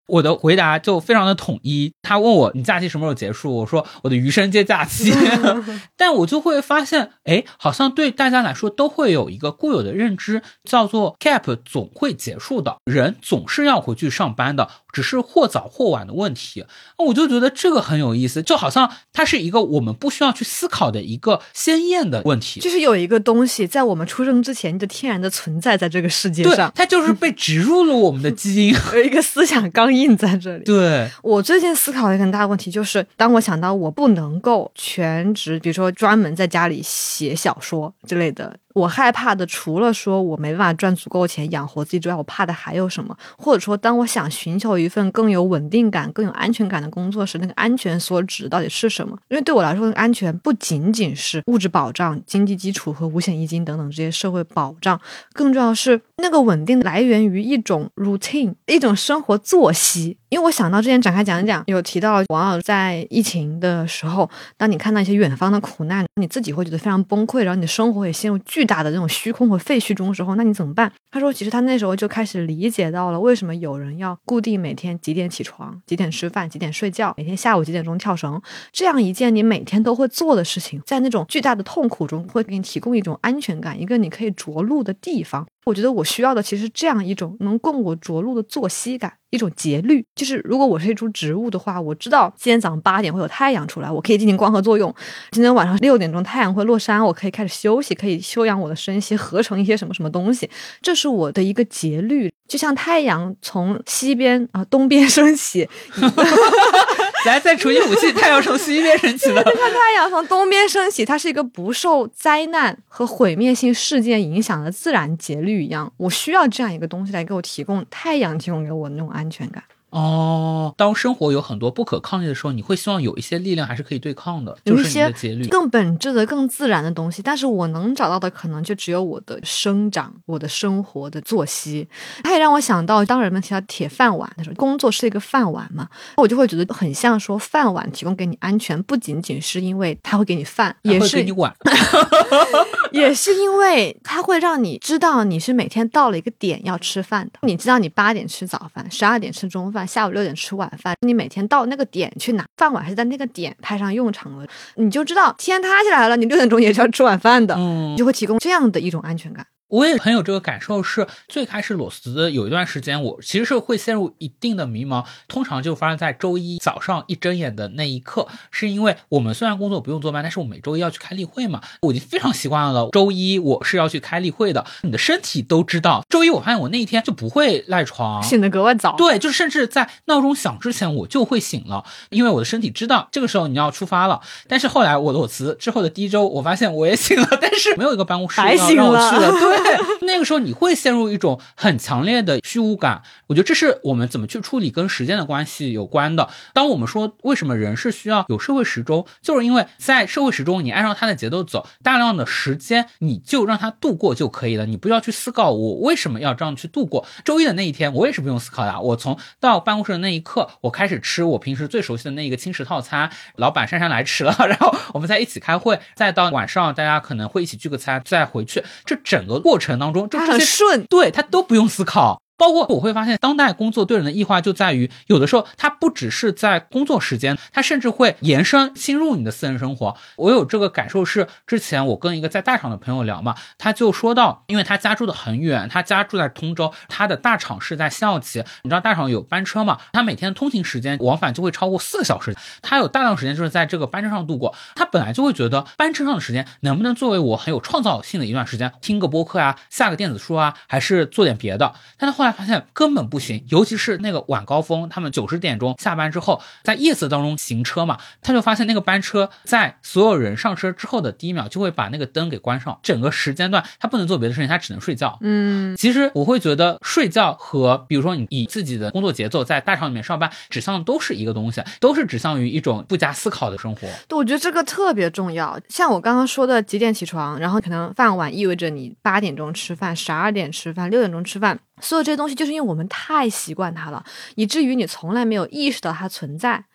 Speaker 3: 我的回答就非常的统一。他问我你假期什么时候结束，我说我的余生皆假期但我就会发现好像对大家来说都会有一个固有的认知，叫做 gap 总会结束的，人总是要回去上班的，只是或早或晚的问题。我就觉得这个很有意思，就好像它是一个我们不需要去思考的一个鲜艳的问题，
Speaker 2: 就是有一个东西在我们出生之前就天然的存在在这个世界上，
Speaker 3: 对，它就是被植入了我们的基因
Speaker 2: 有一个思想钢印在这里。
Speaker 3: 对，
Speaker 2: 我最近思考的一个很大的问题就是，当我想到我不能够全职，比如说专门在家里写小说之类的，我害怕的除了说我没办法赚足够钱养活自己之外，我怕的还有什么？或者说当我想寻求一份更有稳定感更有安全感的工作时，那个安全所指到底是什么？因为对我来说，那个安全不仅仅是物质保障、经济基础和五险一金等等这些社会保障，更重要的是那个稳定来源于一种 routine， 一种生活作息。因为我想到之前展开讲一讲，有提到网友在疫情的时候，当你看到一些远方的苦难，你自己会觉得非常崩溃，然后你的生活也陷入巨大的这种虚空和废墟中的时候，那你怎么办？他说其实他那时候就开始理解到了为什么有人要固定每天几点起床，几点吃饭，几点睡觉，每天下午几点钟跳绳，这样一件你每天都会做的事情，在那种巨大的痛苦中会给你提供一种安全感，一个你可以着陆的地方。我觉得我需要的其实这样一种能供我着陆的作息感，一种节律。就是如果我是一株植物的话，我知道今天早上8点会有太阳出来，我可以进行光合作用，今天晚上6点钟太阳会落山，我可以开始休息，可以休养我的身心，合成一些什么什么东西，这是我的一个节律。就像太阳从西边东边升起
Speaker 3: 咱再除以武器，太阳从西边升起了
Speaker 2: 就像太阳从东边升起，它是一个不受灾难和毁灭性事件影响的自然节律一样，我需要这样一个东西来给我提供太阳提供给我的那种安全感。
Speaker 3: 当生活有很多不可抗力的时候，你会希望有一些力量还是可以对抗的，就是你的节律，
Speaker 2: 更本质的更自然的东西，但是我能找到的可能就只有我的生长，我的生活的作息。它也让我想到当人们提到铁饭碗的时候，工作是一个饭碗嘛，我就会觉得很像说饭碗提供给你安全，不仅仅是因为它会给你饭，也是
Speaker 3: 会给你碗
Speaker 2: 也是因为它会让你知道你是每天到了一个点要吃饭的，你知道你8点吃早饭，12点吃中饭，下午6点吃晚饭，你每天到那个点去拿饭碗，还是在那个点派上用场了，你就知道天塌下来了，你6点钟也是要吃晚饭的，你就会提供这样的一种安全感。
Speaker 3: 我也很有这个感受，是最开始裸辞有一段时间，我其实是会陷入一定的迷茫，通常就发生在周一早上一睁眼的那一刻，是因为我们虽然工作不用坐班，但是我每周一要去开例会嘛，我已经非常习惯了周一我是要去开例会的，你的身体都知道，周一我发现我那一天就不会赖床，
Speaker 2: 醒得格外早，
Speaker 3: 对，就甚至在闹钟响之前我就会醒了，因为我的身体知道这个时候你要出发了。但是后来我裸辞之后的第一周，我发现我也醒了，但是没有一个办公室要让我去了，对，那个时候你会陷入一种很强烈的虚无感，我觉得这是我们怎么去处理跟时间的关系有关的。当我们说为什么人是需要有社会时钟，就是因为在社会时钟你按照它的节奏走，大量的时间你就让它度过就可以了，你不要去思考我为什么要这样去度过。周一的那一天我也是不用思考的，我从到办公室的那一刻，我开始吃我平时最熟悉的那一个轻食套餐，老板姗姗来迟了，然后我们再一起开会，再到晚上大家可能会一起聚个餐再回去，这整个过程当中就
Speaker 2: 很顺，
Speaker 3: 对，他都不用思考。包括我会发现当代工作对人的异化就在于，有的时候它不只是在工作时间，它甚至会延伸侵入你的私人生活。我有这个感受是，之前我跟一个在大厂的朋友聊嘛，他就说到，因为他家住的很远，他家住在通州，他的大厂是在西澳旗，你知道大厂有班车嘛，他每天通勤时间往返就会超过4个小时，他有大量时间就是在这个班车上度过。他本来就会觉得班车上的时间能不能作为我很有创造性的一段时间，听个播客啊，下个电子书啊，还是做点别的。但他后来发现根本不行，尤其是那个晚高峰，他们90点钟下班之后在夜色当中行车嘛，他就发现那个班车在所有人上车之后的第1秒就会把那个灯给关上，整个时间段他不能做别的事情，他只能睡觉。其实我会觉得睡觉和比如说你以自己的工作节奏在大厂里面上班指向都是一个东西，都是指向于一种不加思考的生活。
Speaker 2: 对，我觉得这个特别重要。像我刚刚说的几点起床，然后可能饭碗意味着你8点钟吃饭，12点吃饭，6点钟吃饭，所有这些东西就是因为我们太习惯它了，以至于你从来没有意识到它存在。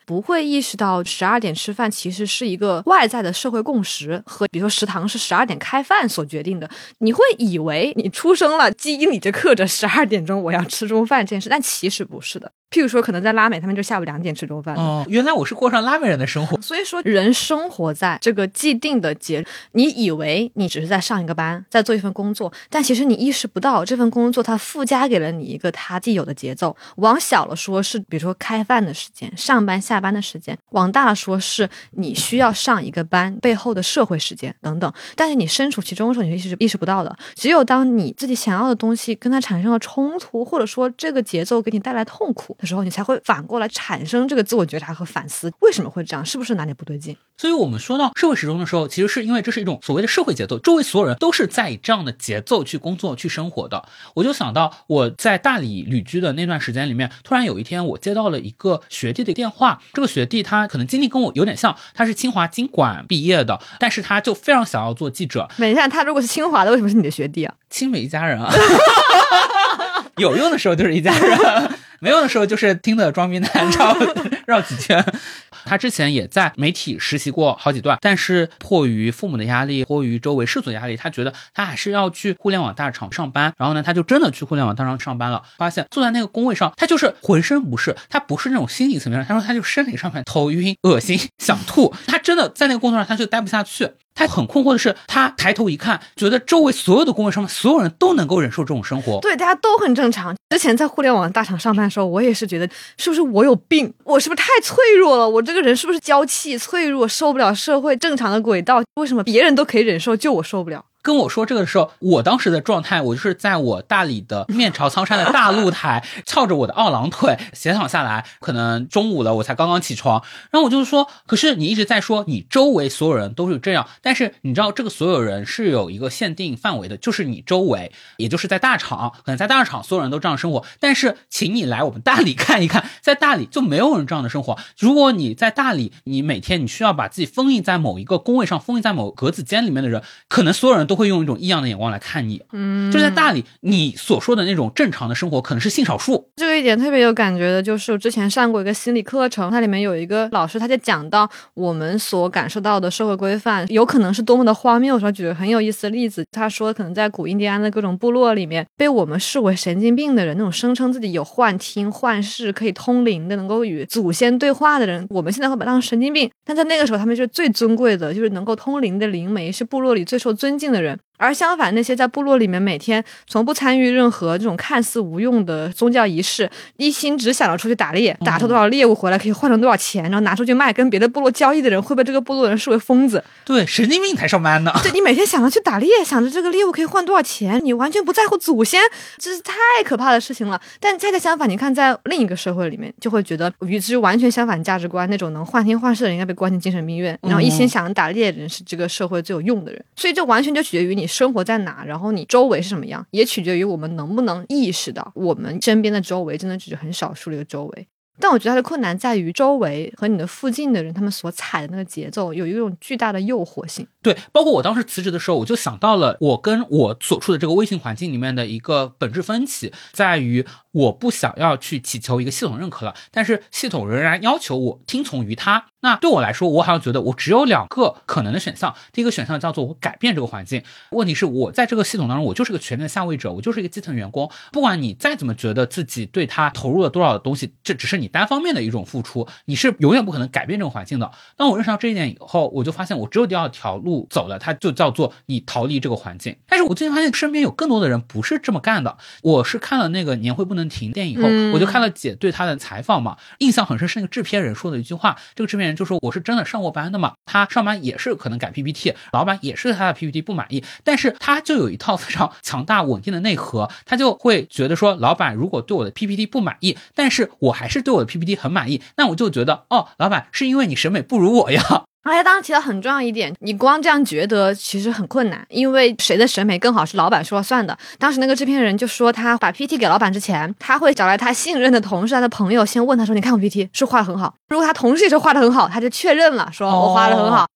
Speaker 2: 不会意识到12点吃饭其实是一个外在的社会共识，和比如说食堂是12点开饭所决定的。你会以为你出生了基因里就刻着12点钟我要吃中饭这件事，但其实不是的。譬如说可能在拉美他们就下午2点吃中饭。
Speaker 3: 原来我是过上拉美人的生活。
Speaker 2: 所以说人生活在这个既定的节，你以为你只是在上一个班，在做一份工作，但其实你意识不到这份工作它附加给了你一个它既有的节奏。往小了说是比如说开饭的时间，上班下班的时间，往大了说是你需要上一个班背后的社会时间等等。但是你身处其中的时候你是意识不到的，只有当你自己想要的东西跟它产生了冲突，或者说这个节奏给你带来痛苦的时候，你才会反过来产生这个自我觉察和反思，为什么会这样，是不是哪里不对劲。
Speaker 3: 所以我们说到社会时钟的时候，其实是因为这是一种所谓的社会节奏，周围所有人都是在以这样的节奏去工作去生活的。我就想到我在大理旅居的那段时间里面，突然有一天我接到了一个学弟的电话，这个学弟他可能经历跟我有点像，他是清华经管毕业的，但是他就非常想要做记者。
Speaker 2: 等一下，他如果是清华的为什么是你的学弟啊？
Speaker 3: 亲美一家人啊。有用的时候就是一家人，没用的时候就是听的装逼男绕几圈。他之前也在媒体实习过好几段，但是迫于父母的压力，迫于周围世俗的压力，他觉得他还是要去互联网大厂上班。然后呢，他就真的去互联网大厂上班了，发现坐在那个工位上，他就是浑身不适，他不是那种心理层面上，他说他就生理上面头晕、恶心、想吐，他真的在那个工作上他就待不下去。他很困惑的是，他抬头一看，觉得周围所有的工位上面所有人都能够忍受这种生活。
Speaker 2: 对，大家都很正常。之前在互联网大厂上班的时候，我也是觉得是不是我有病，我是不是太脆弱了，我这个人是不是娇气脆弱，受不了社会正常的轨道，为什么别人都可以忍受，就我受不了。
Speaker 3: 跟我说这个的时候，我当时的状态，我就是在我大理的面朝苍山的大露台，翘着我的二郎腿斜躺下来，可能中午了我才刚刚起床。然后我就说，可是你一直在说你周围所有人都是这样，但是你知道这个所有人是有一个限定范围的，就是你周围，也就是在大厂，可能在大厂所有人都这样生活，但是请你来我们大理看一看，在大理就没有人这样的生活。如果你在大理，你每天你需要把自己封印在某一个工位上，封印在某格子间里面的人，可能所有人都会用一种异样的眼光来看你。就在大理，你所说的那种正常的生活可能是性少数。
Speaker 2: 这个一点特别有感觉的就是我之前上过一个心理课程，它里面有一个老师他就讲到我们所感受到的社会规范有可能是多么的荒谬。他举了很有意思的例子，他说可能在古印第安的各种部落里面，被我们视为神经病的人，那种声称自己有幻听幻视可以通灵的，能够与祖先对话的人，我们现在会把他当成神经病，但在那个时候他们是最尊贵的，就是能够通灵的灵媒，是部落里最受尊敬的人。而相反，那些在部落里面每天从不参与任何这种看似无用的宗教仪式，一心只想着出去打猎，打出多少猎物回来可以换成多少钱，然后拿出去卖，跟别的部落交易的人，会被这个部落人视为疯子。
Speaker 3: 对，神经病才上班呢。
Speaker 2: 对，你每天想着去打猎，想着这个猎物可以换多少钱，你完全不在乎祖先，这是太可怕的事情了。但恰恰相反，你看在另一个社会里面，就会觉得与之完全相反价值观，那种能幻听幻视的人应该被关进精神病院，然后一心想着打猎的人是这个社会最有用的人。所以这完全就取决于你生活在哪，然后你周围是什么样，也取决于我们能不能意识到我们身边的周围真的只是很少数的一个周围。但我觉得它的困难在于周围和你的附近的人，他们所踩的那个节奏有一种巨大的诱惑性。
Speaker 3: 对，包括我当时辞职的时候，我就想到了我跟我所处的这个微信环境里面的一个本质分歧，在于我不想要去祈求一个系统认可了，但是系统仍然要求我听从于它。那对我来说，我好像觉得我只有2个可能的选项。第一个选项叫做我改变这个环境，问题是我在这个系统当中，我就是个全面的下位者，我就是一个基层员工，不管你再怎么觉得自己对他投入了多少的东西，这只是你单方面的一种付出，你是永远不可能改变这个环境的。当我认识到这一点以后，我就发现我只有第2条路走了，它就叫做你逃离这个环境。但是我最近发现身边有更多的人不是这么干的。我是看了那个年会不能停电以后，我就看了姐对他的采访嘛，印象很深是那个制片人说的一句话，这个制片人就说我是真的上过班的嘛，他上班也是可能改 PPT， 老板也是对他的 PPT 不满意，但是他就有一套非常强大稳定的内核，他就会觉得说老板如果对我的 PPT 不满意，但是我还是对我的 PPT 很满意，那我就觉得哦，老板是因为你审美不如我呀。
Speaker 2: 而且当时提到很重要一点，你光这样觉得其实很困难，因为谁的审美更好是老板说了算的。当时那个制片人就说，他把 PPT 给老板之前，他会找来他信任的同事、他的朋友，先问他说：“你看我 PPT 是画得很好。”如果他同事也说画得很好，他就确认了，说我画得很好。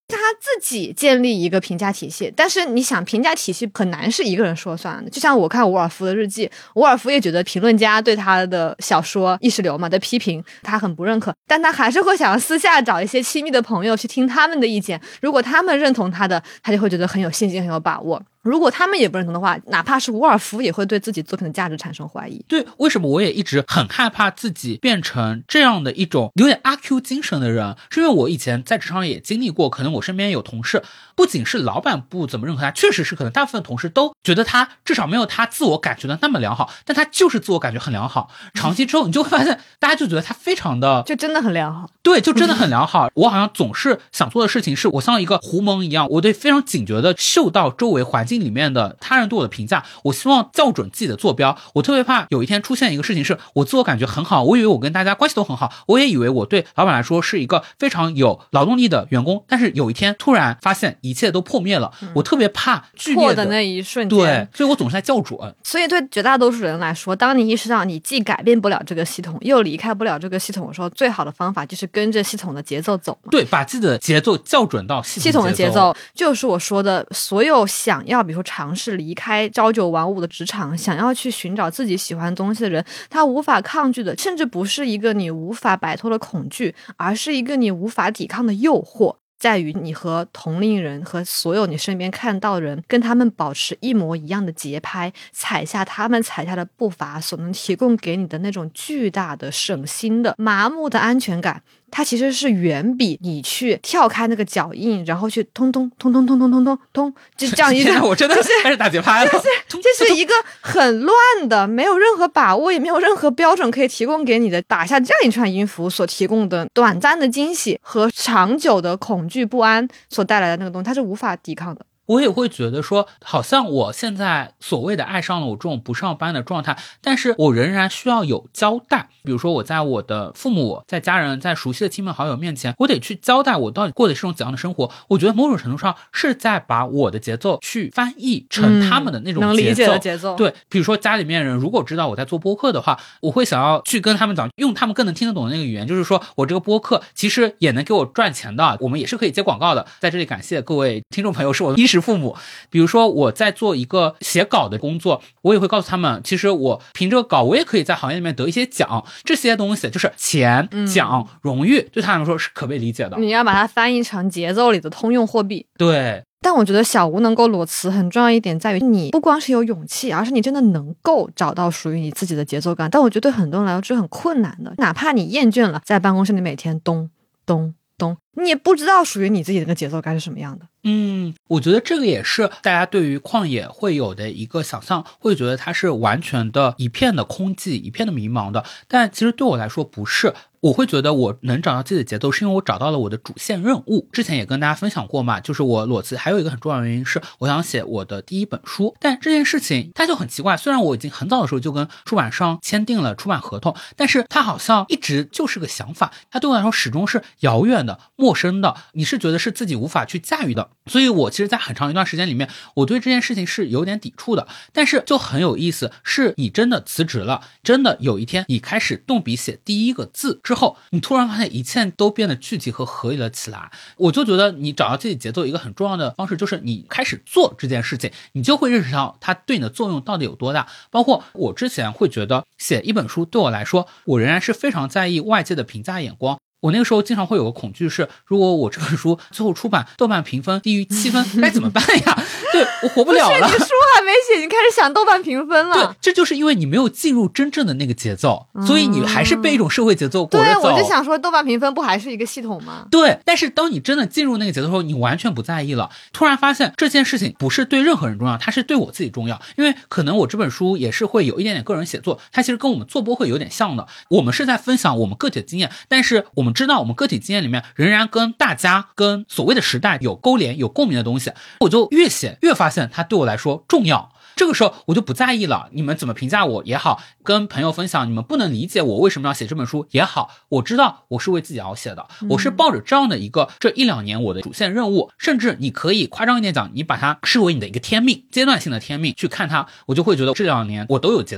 Speaker 2: 他自己建立一个评价体系，但是你想评价体系很难是一个人说了算的。就像我看伍尔夫的日记，伍尔夫也觉得评论家对他的小说意识流嘛的批评他很不认可，但他还是会想要私下找一些亲密的朋友去听他们的意见，如果他们认同他的，他就会觉得很有信心很有把握，如果他们也不认同的话，哪怕是伍尔夫也会对自己作品的价值产生怀疑。
Speaker 3: 对，为什么我也一直很害怕自己变成这样的一种有点阿 Q 精神的人，是因为我以前在职场也经历过，可能我身边有同事，不仅是老板不怎么认可他，确实是可能大部分同事都觉得他至少没有他自我感觉的那么良好，但他就是自我感觉很良好，长期之后你就会发现大家就觉得他非常的
Speaker 2: 就真的很良好。
Speaker 3: 对，就真的很良好。我好像总是想做的事情是我像一个狐獴一样，我得非常警觉的嗅到周围环境里面的他人对我的评价，我希望校准自己的坐标。我特别怕有一天出现一个事情是我自我感觉很好，我以为我跟大家关系都很好，我也以为我对老板来说是一个非常有劳动力的员工，但是有一天突然发现一切都破灭了，我特别怕剧烈
Speaker 2: 的那一瞬间。
Speaker 3: 对，所以我总是在校准。
Speaker 2: 所以对绝大多数人来说，当你意识到你既改变不了这个系统又离开不了这个系统的时候，最好的方法就是跟着系统的节奏走嘛。
Speaker 3: 对，把自己的节奏校准到系统的节奏。
Speaker 2: 就是我说的，所有想要比如说尝试离开朝九晚五的职场，想要去寻找自己喜欢的东西的人，他无法抗拒的甚至不是一个你无法摆脱的恐惧，而是一个你无法抵抗的诱惑，在于你和同龄人和所有你身边看到的人跟他们保持一模一样的节拍，踩下他们踩下的步伐所能提供给你的那种巨大的省心的麻木的安全感，它其实是远比你去跳开那个脚印然后去通通通通通通通通通就这样一个
Speaker 3: 我真的开始打节拍了，
Speaker 2: 这是一个很乱的没有任何把握也没有任何标准可以提供给你的打下这样一串音符所提供的短暂的惊喜和长久的恐惧不安所带来的那个东西，它是无法抵抗的。
Speaker 3: 我也会觉得说好像我现在所谓的爱上了我这种不上班的状态，但是我仍然需要有交代，比如说我在我的父母在家人在熟悉的亲朋好友面前，我得去交代我到底过的是种怎样的生活。我觉得某种程度上是在把我的节奏去翻译成他们的那种节奏，
Speaker 2: 能理解的节奏。
Speaker 3: 对，比如说家里面人如果知道我在做播客的话，我会想要去跟他们讲，用他们更能听得懂的那个语言，就是说我这个播客其实也能给我赚钱的，我们也是可以接广告的。在这里感谢各位听众朋友，是我的衣食父母。比如说我在做一个写稿的工作，我也会告诉他们，其实我凭这个稿我也可以在行业里面得一些奖，这些东西就是钱、奖、荣誉，对他们说是可被理解的。
Speaker 2: 你要把它翻译成节奏里的通用货币。
Speaker 3: 对，
Speaker 2: 但我觉得小吴能够裸辞很重要一点在于，你不光是有勇气，而是你真的能够找到属于你自己的节奏感。但我觉得对很多人来说是很困难的，哪怕你厌倦了在办公室里每天咚咚咚，你也不知道属于你自己的那个节奏感是什么样的。
Speaker 3: 我觉得这个也是大家对于旷野会有的一个想象，会觉得它是完全的一片的空寂，一片的迷茫的，但其实对我来说不是。我会觉得我能找到自己的节奏，是因为我找到了我的主线任务。之前也跟大家分享过嘛，就是我裸辞还有一个很重要的原因是我想写我的第一本书。但这件事情它就很奇怪，虽然我已经很早的时候就跟出版商签订了出版合同，但是它好像一直就是个想法，它对我来说始终是遥远的、陌生的，你是觉得是自己无法去驾驭的。所以我其实在很长一段时间里面，我对这件事情是有点抵触的。但是就很有意思，是你真的辞职了，真的有一天你开始动笔写第一个字之后，你突然发现一切都变得具体和合理了起来。我就觉得你找到自己节奏一个很重要的方式，就是你开始做这件事情，你就会认识到它对你的作用到底有多大。包括我之前会觉得写一本书对我来说，我仍然是非常在意外界的评价眼光。我那个时候经常会有个恐惧是，如果我这本书最后出版豆瓣评分低于7分该怎么办呀？对，我活不了了。
Speaker 2: 不是，你书还没写你开始想豆瓣评分了。
Speaker 3: 对，这就是因为你没有进入真正的那个节奏，所以你还是被一种社会节奏裹着走。
Speaker 2: 对，我就想说豆瓣评分不还是一个系统吗？
Speaker 3: 对，但是当你真的进入那个节奏的时候，你完全不在意了，突然发现这件事情不是对任何人重要，它是对我自己重要。因为可能我这本书也是会有一点点个人写作，它其实跟我们做播会有点像的，我们是在分享我们个体的经验，但是我们知道我们个体经验里面仍然跟大家跟所谓的时代有勾连有共鸣的东西，我就越写越发现它对我来说重要。这个时候我就不在意了，你们怎么评价我也好，跟朋友分享你们不能理解我为什么要写这本书也好，我知道我是为自己要写的，我是抱着这样的一个这1-2年我的主线任务，甚至你可以夸张一点讲，你把它视为你的一个天命，阶段性的天命去看它，我就会觉得这2年我都有节奏了。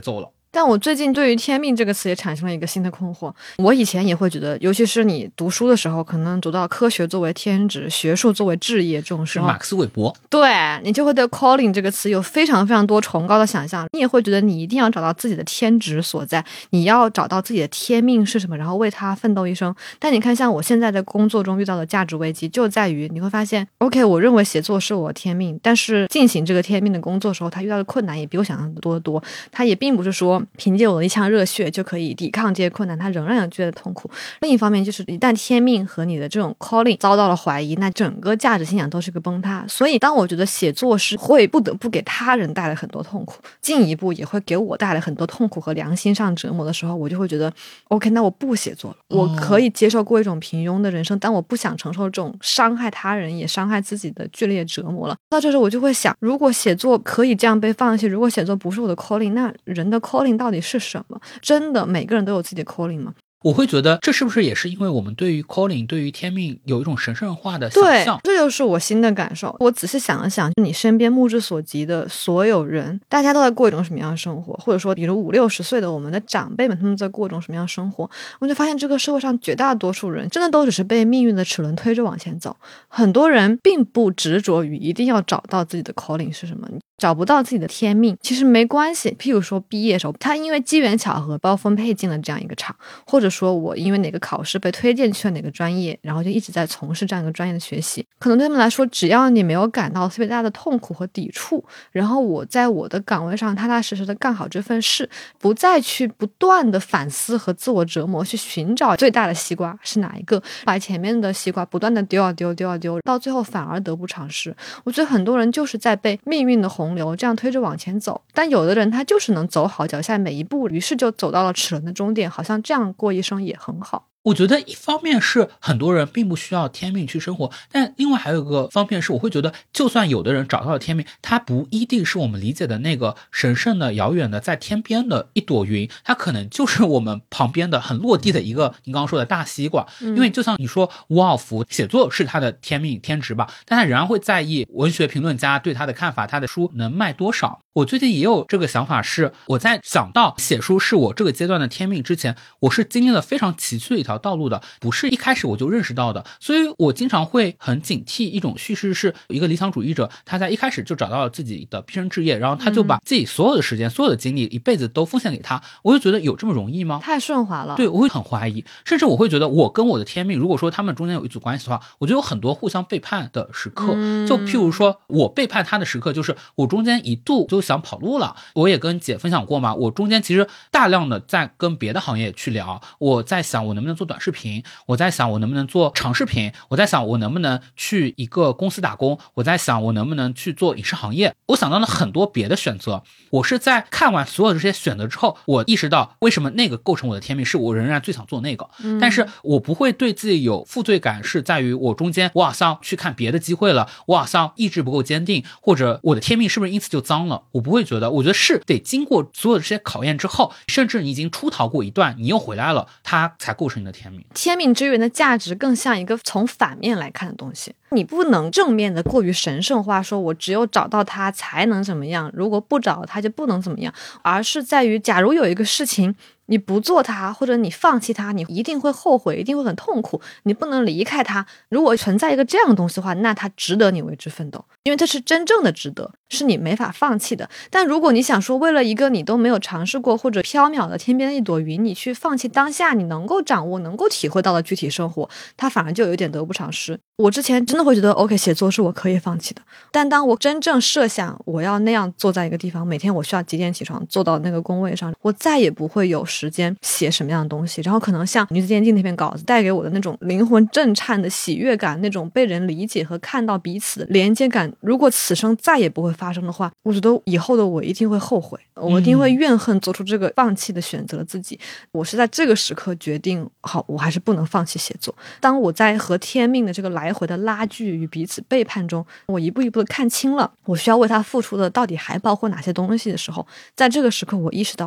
Speaker 2: 但我最近对于天命这个词也产生了一个新的困惑。我以前也会觉得，尤其是你读书的时候，可能读到科学作为天职，学术作为志业这种时候，
Speaker 3: 马克思韦伯，
Speaker 2: 对，你就会对 calling 这个词有非常非常多崇高的想象。你也会觉得你一定要找到自己的天职所在，你要找到自己的天命是什么，然后为它奋斗一生。但你看，像我现在在工作中遇到的价值危机，就在于你会发现 OK， 我认为写作是我的天命，但是进行这个天命的工作的时候，他遇到的困难也比我想象的多得多。他也并不是说凭借我的一腔热血就可以抵抗这些困难，他仍然有觉得痛苦。另一方面，就是一旦天命和你的这种 calling 遭到了怀疑，那整个价值信仰都是个崩塌。所以当我觉得写作是会不得不给他人带来很多痛苦，进一步也会给我带来很多痛苦和良心上折磨的时候，我就会觉得 OK， 那我不写作了。我可以接受过一种平庸的人生，但我不想承受这种伤害他人也伤害自己的剧烈折磨了。到这时候我就会想，如果写作可以这样被放弃，如果写作不是我的 calling， 那人的 calling 到底是什么？真的每个人都有自己的 calling 吗？
Speaker 3: 我会觉得这是不是也是因为我们对于 calling 对于天命有一种神圣化的想象？
Speaker 2: 对，这就是我新的感受。我仔细想了想，你身边目之所及的所有人，大家都在过一种什么样的生活，或者说比如50-60岁的我们的长辈们，他们在过一种什么样的生活，我就发现这个社会上绝大多数人真的都只是被命运的齿轮推着往前走。很多人并不执着于一定要找到自己的 calling 是什么，找不到自己的天命其实没关系。譬如说毕业的时候，他因为机缘巧合被分配进了这样一个厂，或者说我因为哪个考试被推荐去了哪个专业，然后就一直在从事这样一个专业的学习。可能对他们来说，只要你没有感到特别大的痛苦和抵触，然后我在我的岗位上踏踏实实的干好这份事，不再去不断的反思和自我折磨，去寻找最大的西瓜是哪一个，把前面的西瓜不断的丢啊丢，丢啊丢，到最后反而得不偿失。我觉得很多人就是在被命运的洪流这样推着往前走，但有的人他就是能走好脚下每一步，于是就走到了齿轮的终点，好像这样过一生也很好。
Speaker 3: 我觉得一方面是很多人并不需要天命去生活，但另外还有一个方面是，我会觉得就算有的人找到了天命，他不一定是我们理解的那个神圣的遥远的在天边的一朵云，他可能就是我们旁边的很落地的一个你刚刚说的大西瓜。因为就像你说吴奥弗写作是他的天命天职吧，但他仍然会在意文学评论家对他的看法，他的书能卖多少。我最近也有这个想法，是我在想到写书是我这个阶段的天命之前，我是经历了非常崎岖的一条道路的，不是一开始我就认识到的。所以我经常会很警惕一种叙事，是一个理想主义者他在一开始就找到了自己的毕生志业，然后他就把自己所有的时间所有的精力一辈子都奉献给他。我就觉得有这么容易吗？
Speaker 2: 太顺滑了。
Speaker 3: 对，我会很怀疑，甚至我会觉得我跟我的天命，如果说他们中间有一组关系的话，我就有很多互相背叛的时刻。就譬如说我背叛他的时刻，就是我中间一度就想跑路了。我也跟姐分享过嘛，我中间其实大量的在跟别的行业去聊，我在想我能不能做短视频，我在想我能不能做长视频，我在想我能不能去一个公司打工，我在想我能不能去做影视行业。我想到了很多别的选择，我是在看完所有这些选择之后，我意识到为什么那个构成我的天命，是我仍然最想做那个。但是我不会对自己有负罪感，是在于我中间我好像去看别的机会了，我好像意志不够坚定，或者我的天命是不是因此就脏了。我不会觉得，我觉得是得经过所有的这些考验之后，甚至你已经出逃过一段，你又回来了，它才构成你的天命。
Speaker 2: 天命之源的价值更像一个从反面来看的东西，你不能正面的过于神圣化，说我只有找到它才能怎么样，如果不找它就不能怎么样，而是在于假如有一个事情你不做它，或者你放弃它，你一定会后悔，一定会很痛苦，你不能离开它。如果存在一个这样的东西的话，那它值得你为之奋斗，因为这是真正的值得，是你没法放弃的。但如果你想说为了一个你都没有尝试过或者缥缈的天边的一朵云，你去放弃当下你能够掌握能够体会到的具体生活，它反而就有点得不偿失。我之前真的会觉得 OK 写作是我可以放弃的，但当我真正设想我要那样坐在一个地方，每天我需要几点起床坐到那个工位上，我再也不会有时间写什么样的东西。然后可能像女子电竞那篇稿子带给我的那种灵魂震颤的喜悦感，那种被人理解和看到彼此的连接感，如果此生再也不会发生的话，我觉得以后的我一定会后悔，我一定会怨恨做出这个放弃的选择的自己。我是在这个时刻决定好，我还是不能放弃写作。当我在和天命的这个来回的拉锯与彼此背叛中，我一步一步的看清了我需要为他付出的到底还包括哪些东西的时候，在这个时刻我意识到了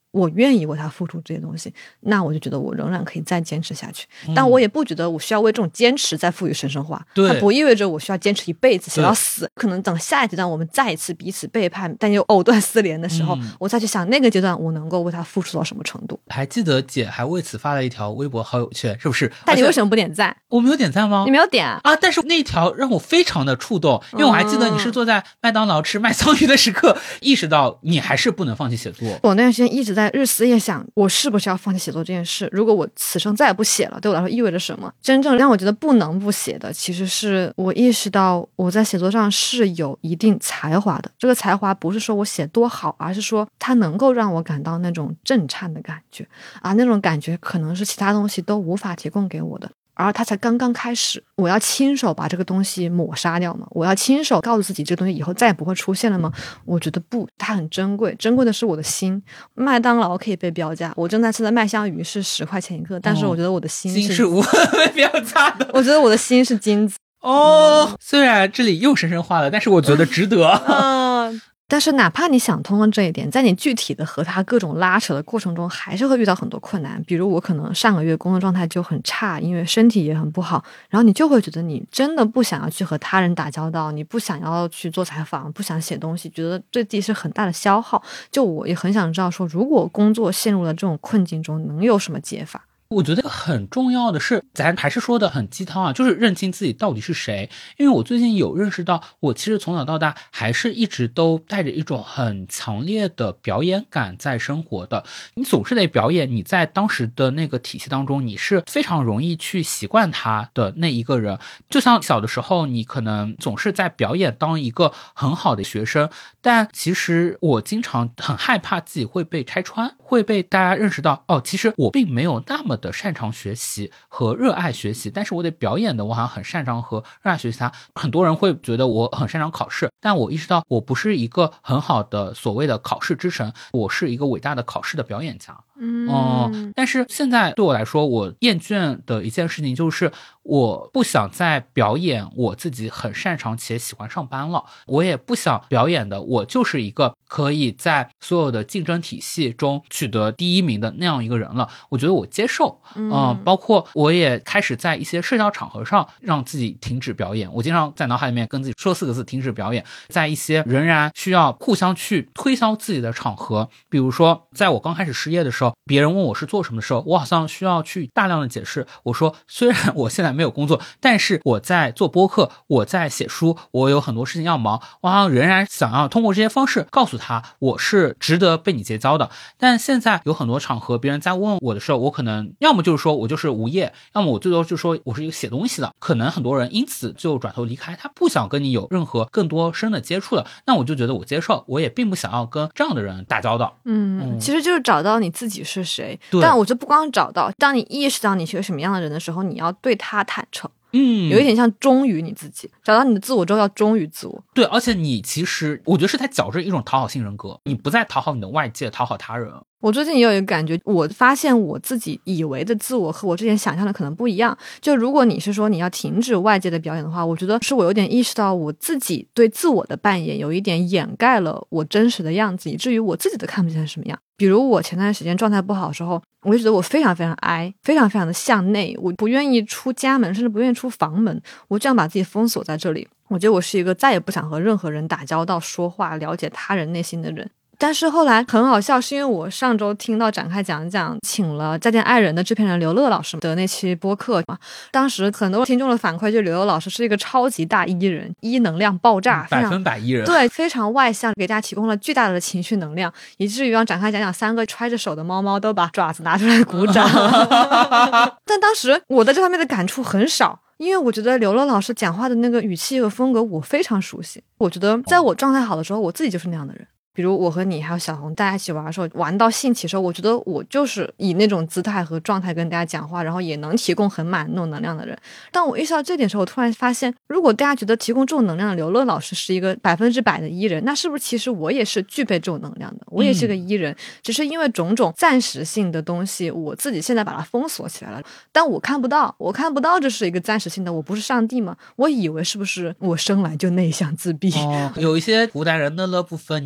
Speaker 2: 我愿意为他付出这些东西，那我就觉得我仍然可以再坚持下去。但我也不觉得我需要为这种坚持再赋予神圣化，它不意味着我需要坚持一辈子写到死。可能等下一阶段我们再一次彼此背叛但又藕断丝连的时候，我再去想那个阶段我能够为他付出到什么程度。
Speaker 3: 还记得姐还为此发了一条微博，好有趣，是不是？
Speaker 2: 但你为什么不点赞？
Speaker 3: 我没有点赞吗？
Speaker 2: 你没有点啊？
Speaker 3: 但是那条让我非常的触动，因为我还记得你是坐在麦当劳吃麦香鱼的时刻，意识到你还是不能放弃写作。
Speaker 2: 我那段时间一直在日思夜想，我是不是要放弃写作这件事？如果我此生再也不写了，对我来说意味着什么？真正让我觉得不能不写的，其实是我意识到我在写作上是有一定才华的。这个才华不是说我写多好，而是说它能够让我感到那种震颤的感觉啊，那种感觉可能是其他东西都无法提供给我的。而它才刚刚开始，我要亲手把这个东西抹杀掉吗？我要亲手告诉自己这个东西以后再也不会出现了吗？我觉得不，它很珍贵，珍贵的是我的心。麦当劳可以被标价，我正在吃的麦香鱼是10块钱一个，但是我觉得我的心
Speaker 3: 是无被标价的。
Speaker 2: 我觉得我的心是金子。
Speaker 3: 虽然这里又神圣化了，但是我觉得值得。
Speaker 2: 但是哪怕你想通了这一点，在你具体的和他各种拉扯的过程中，还是会遇到很多困难。比如我可能上个月工作状态就很差，因为身体也很不好，然后你就会觉得你真的不想要去和他人打交道，你不想要去做采访，不想写东西，觉得对自己是很大的消耗。就我也很想知道说，如果工作陷入了这种困境中，能有什么解法？
Speaker 3: 我觉得很重要的是，咱还是说的很鸡汤啊，就是认清自己到底是谁。因为我最近有认识到，我其实从小到大还是一直都带着一种很强烈的表演感在生活的。你总是得表演，你在当时的那个体系当中，你是非常容易去习惯他的那一个人。就像小的时候，你可能总是在表演当一个很好的学生，但其实我经常很害怕自己会被拆穿，会被大家认识到，其实我并没有那么的擅长学习和热爱学习，但是我得表演的我好像很擅长和热爱学习它。很多人会觉得我很擅长考试，但我意识到我不是一个很好的所谓的考试之神，我是一个伟大的考试的表演家。但是现在对我来说，我厌倦的一件事情就是我不想再表演我自己很擅长且喜欢上班了，我也不想表演的我就是一个可以在所有的竞争体系中取得第1名的那样一个人了。我觉得我接受，包括我也开始在一些社交场合上让自己停止表演。我经常在脑海里面跟自己说4个字：停止表演。在一些仍然需要互相去推销自己的场合，比如说在我刚开始失业的时候，别人问我是做什么的时候，我好像需要去大量的解释。我说虽然我现在没有工作，但是我在做播客，我在写书，我有很多事情要忙，我好像仍然想要通过这些方式告诉他我是值得被你结交的。但现在有很多场合，别人在问我的时候，我可能要么就是说我就是无业，要么我最多就说我是一个写东西的，可能很多人因此就转头离开，他不想跟你有任何更多深的接触了。那我就觉得我接受，我也并不想要跟这样的人打交道。
Speaker 2: 其实就是找到你自己是谁。但我就不光找到，当你意识到你是个什么样的人的时候，你要对他坦诚。有一点像忠于你自己，找到你的自我之后要忠于自我。
Speaker 3: 对，而且你其实我觉得是在矫正一种讨好性人格，你不再讨好你的外界，讨好他人。
Speaker 2: 我最近也有一个感觉，我发现我自己以为的自我和我之前想象的可能不一样。就如果你是说你要停止外界的表演的话，我觉得是我有点意识到我自己对自我的扮演有一点掩盖了我真实的样子，以至于我自己都看不见是什么样。比如我前段时间状态不好的时候，我就觉得我非常非常哀，非常非常的向内，我不愿意出家门，甚至不愿意出房门，我这样把自己封锁在这里。我觉得我是一个再也不想和任何人打交道、说话、了解他人内心的人。但是后来很好笑，是因为我上周听到展开讲讲请了再见爱人的制片人刘乐老师的那期播客嘛，当时很多听众的反馈就刘乐老师是一个超级大 E 人，E 能量爆炸
Speaker 3: ，100%E 人，
Speaker 2: 对，非常外向，给大家提供了巨大的情绪能量，以至于让展开讲讲3个揣着手的猫猫都把爪子拿出来鼓掌但当时我在这方面的感触很少，因为我觉得刘乐老师讲话的那个语气和风格我非常熟悉，我觉得在我状态好的时候我自己就是那样的人。比如我和你还有小红大家一起玩的时候，玩到兴起的时候，我觉得我就是以那种姿态和状态跟大家讲话，然后也能提供很满那种能量的人。当我意识到这点的时候，我突然发现，如果大家觉得提供这种能量的刘乐老师是一个100%的 E 人，那是不是其实我也是具备这种能量的，我也是个 E 人，只是因为种种暂时性的东西我自己现在把它封锁起来了，但我看不到这是一个暂时性的，我不是上帝吗？我以为是不是我生来就内向自闭，
Speaker 3: 有一些湖南人乐乐不分，你就是哀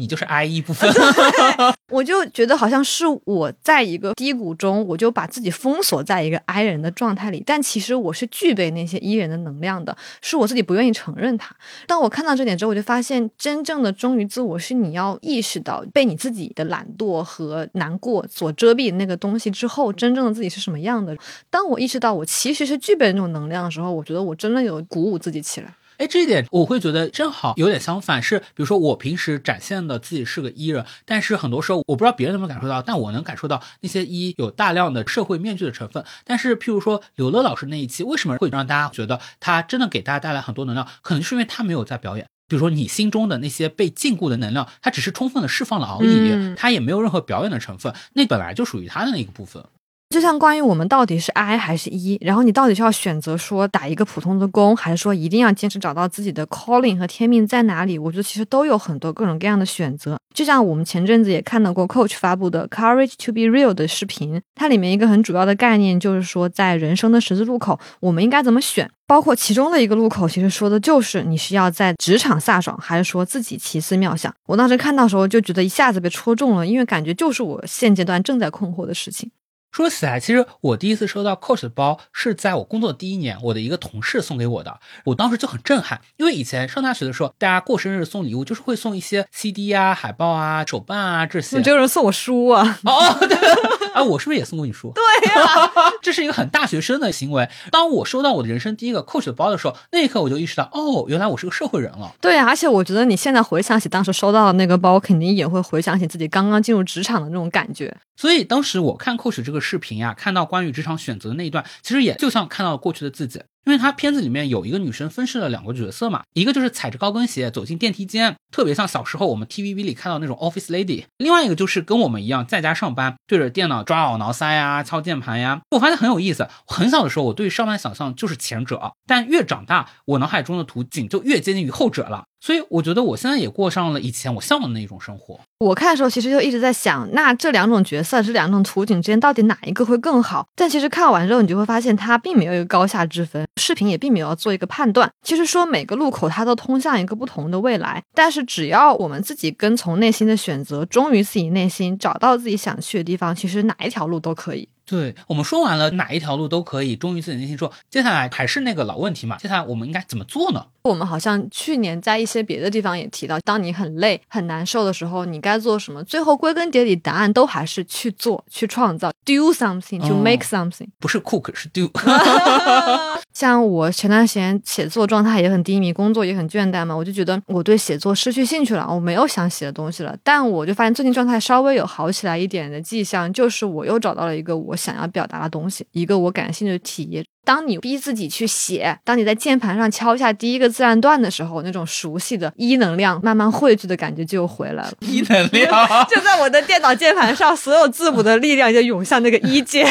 Speaker 3: I 部分
Speaker 2: 我就觉得好像是我在一个低谷中，我就把自己封锁在一个 I 人的状态里，但其实我是具备那些 E 人的能量的，是我自己不愿意承认它。当我看到这点之后，我就发现真正的忠于自我是你要意识到被你自己的懒惰和难过所遮蔽的那个东西之后，真正的自己是什么样的。当我意识到我其实是具备那种能量的时候，我觉得我真的有鼓舞自己起来。
Speaker 3: 这一点我会觉得正好有点相反，是比如说我平时展现的自己是个 E 人，但是很多时候我不知道别人能不能感受到，但我能感受到那些 E 有大量的社会面具的成分。但是譬如说刘乐老师那一期为什么会让大家觉得他真的给大家带来很多能量，可能是因为他没有在表演。比如说你心中的那些被禁锢的能量，它只是充分的释放了而已，它也没有任何表演的成分，那本来就属于他的那个部分。
Speaker 2: 就像关于我们到底是 I 还是 E， 然后你到底是要选择说打一个普通的工，还是说一定要坚持找到自己的 calling 和天命在哪里，我觉得其实都有很多各种各样的选择。就像我们前阵子也看到过 Coach 发布的 Courage to be Real 的视频，它里面一个很主要的概念就是说在人生的十字路口我们应该怎么选，包括其中的一个路口其实说的就是你是要在职场飒爽，还是说自己奇思妙想。我当时看到的时候就觉得一下子被戳中了，因为感觉就是我现阶段正在困惑的事情。
Speaker 3: 说起来，其实我第一次收到 Coach 的包是在我工作的第1年，我的一个同事送给我的。我当时就很震撼，因为以前上大学的时候，大家过生日送礼物就是会送一些 CD 啊、海报啊、手办啊这些。
Speaker 2: 就有人送我书啊。
Speaker 3: 对啊，我是不是也送过你书？
Speaker 2: 对呀
Speaker 3: 这是一个很大学生的行为。当我收到我的人生第一个 Coach 的包的时候，那一刻我就意识到，原来我是个社会人了。
Speaker 2: 对啊，而且我觉得你现在回想起当时收到的那个包，肯定也会回想起自己刚刚进入职场的那种感觉。
Speaker 3: 所以当时我看 Coach 这个视频呀，看到关于职场选择的那一段，其实也就像看到了过去的自己。因为他片子里面有一个女生分饰了2个角色嘛，一个就是踩着高跟鞋走进电梯间，特别像小时候我们 TVB 里看到那种 office lady， 另外一个就是跟我们一样在家上班，对着电脑抓耳挠腮呀、敲键盘呀。我发现很有意思，很小的时候我对上班想象就是前者，但越长大我脑海中的图景就越接近于后者了。所以我觉得我现在也过上了以前我向往的那种生活。
Speaker 2: 我看的时候其实就一直在想，那这2种角色这2种图景之间到底哪一个会更好，但其实看完之后你就会发现它并没有一个高下之分，视频也并没有要做一个判断。其实说每个路口它都通向一个不同的未来，但是只要我们自己跟从内心的选择，忠于自己内心，找到自己想去的地方，其实哪一条路都可以。
Speaker 3: 对，我们说完了哪一条路都可以忠于自己内心，说接下来还是那个老问题嘛，接下来我们应该怎么做呢？
Speaker 2: 我们好像去年在一些别的地方也提到，当你很累很难受的时候你该做什么，最后归根结底答案都还是去做，去创造， do something to make something，
Speaker 3: 不是 cook 是 do
Speaker 2: 像我前段时间写作状态也很低迷，工作也很倦怠嘛，我就觉得我对写作失去兴趣了，我没有想写的东西了。但我就发现最近状态稍微有好起来一点的迹象，就是我又找到了一个我想要表达的东西，一个我感兴趣的体验。当你逼自己去写，当你在键盘上敲下第一个自然段的时候，那种熟悉的E能量慢慢汇聚的感觉就又回来了。
Speaker 3: E能量
Speaker 2: 就在我的电脑键盘上，所有字母的力量就涌向那个E键。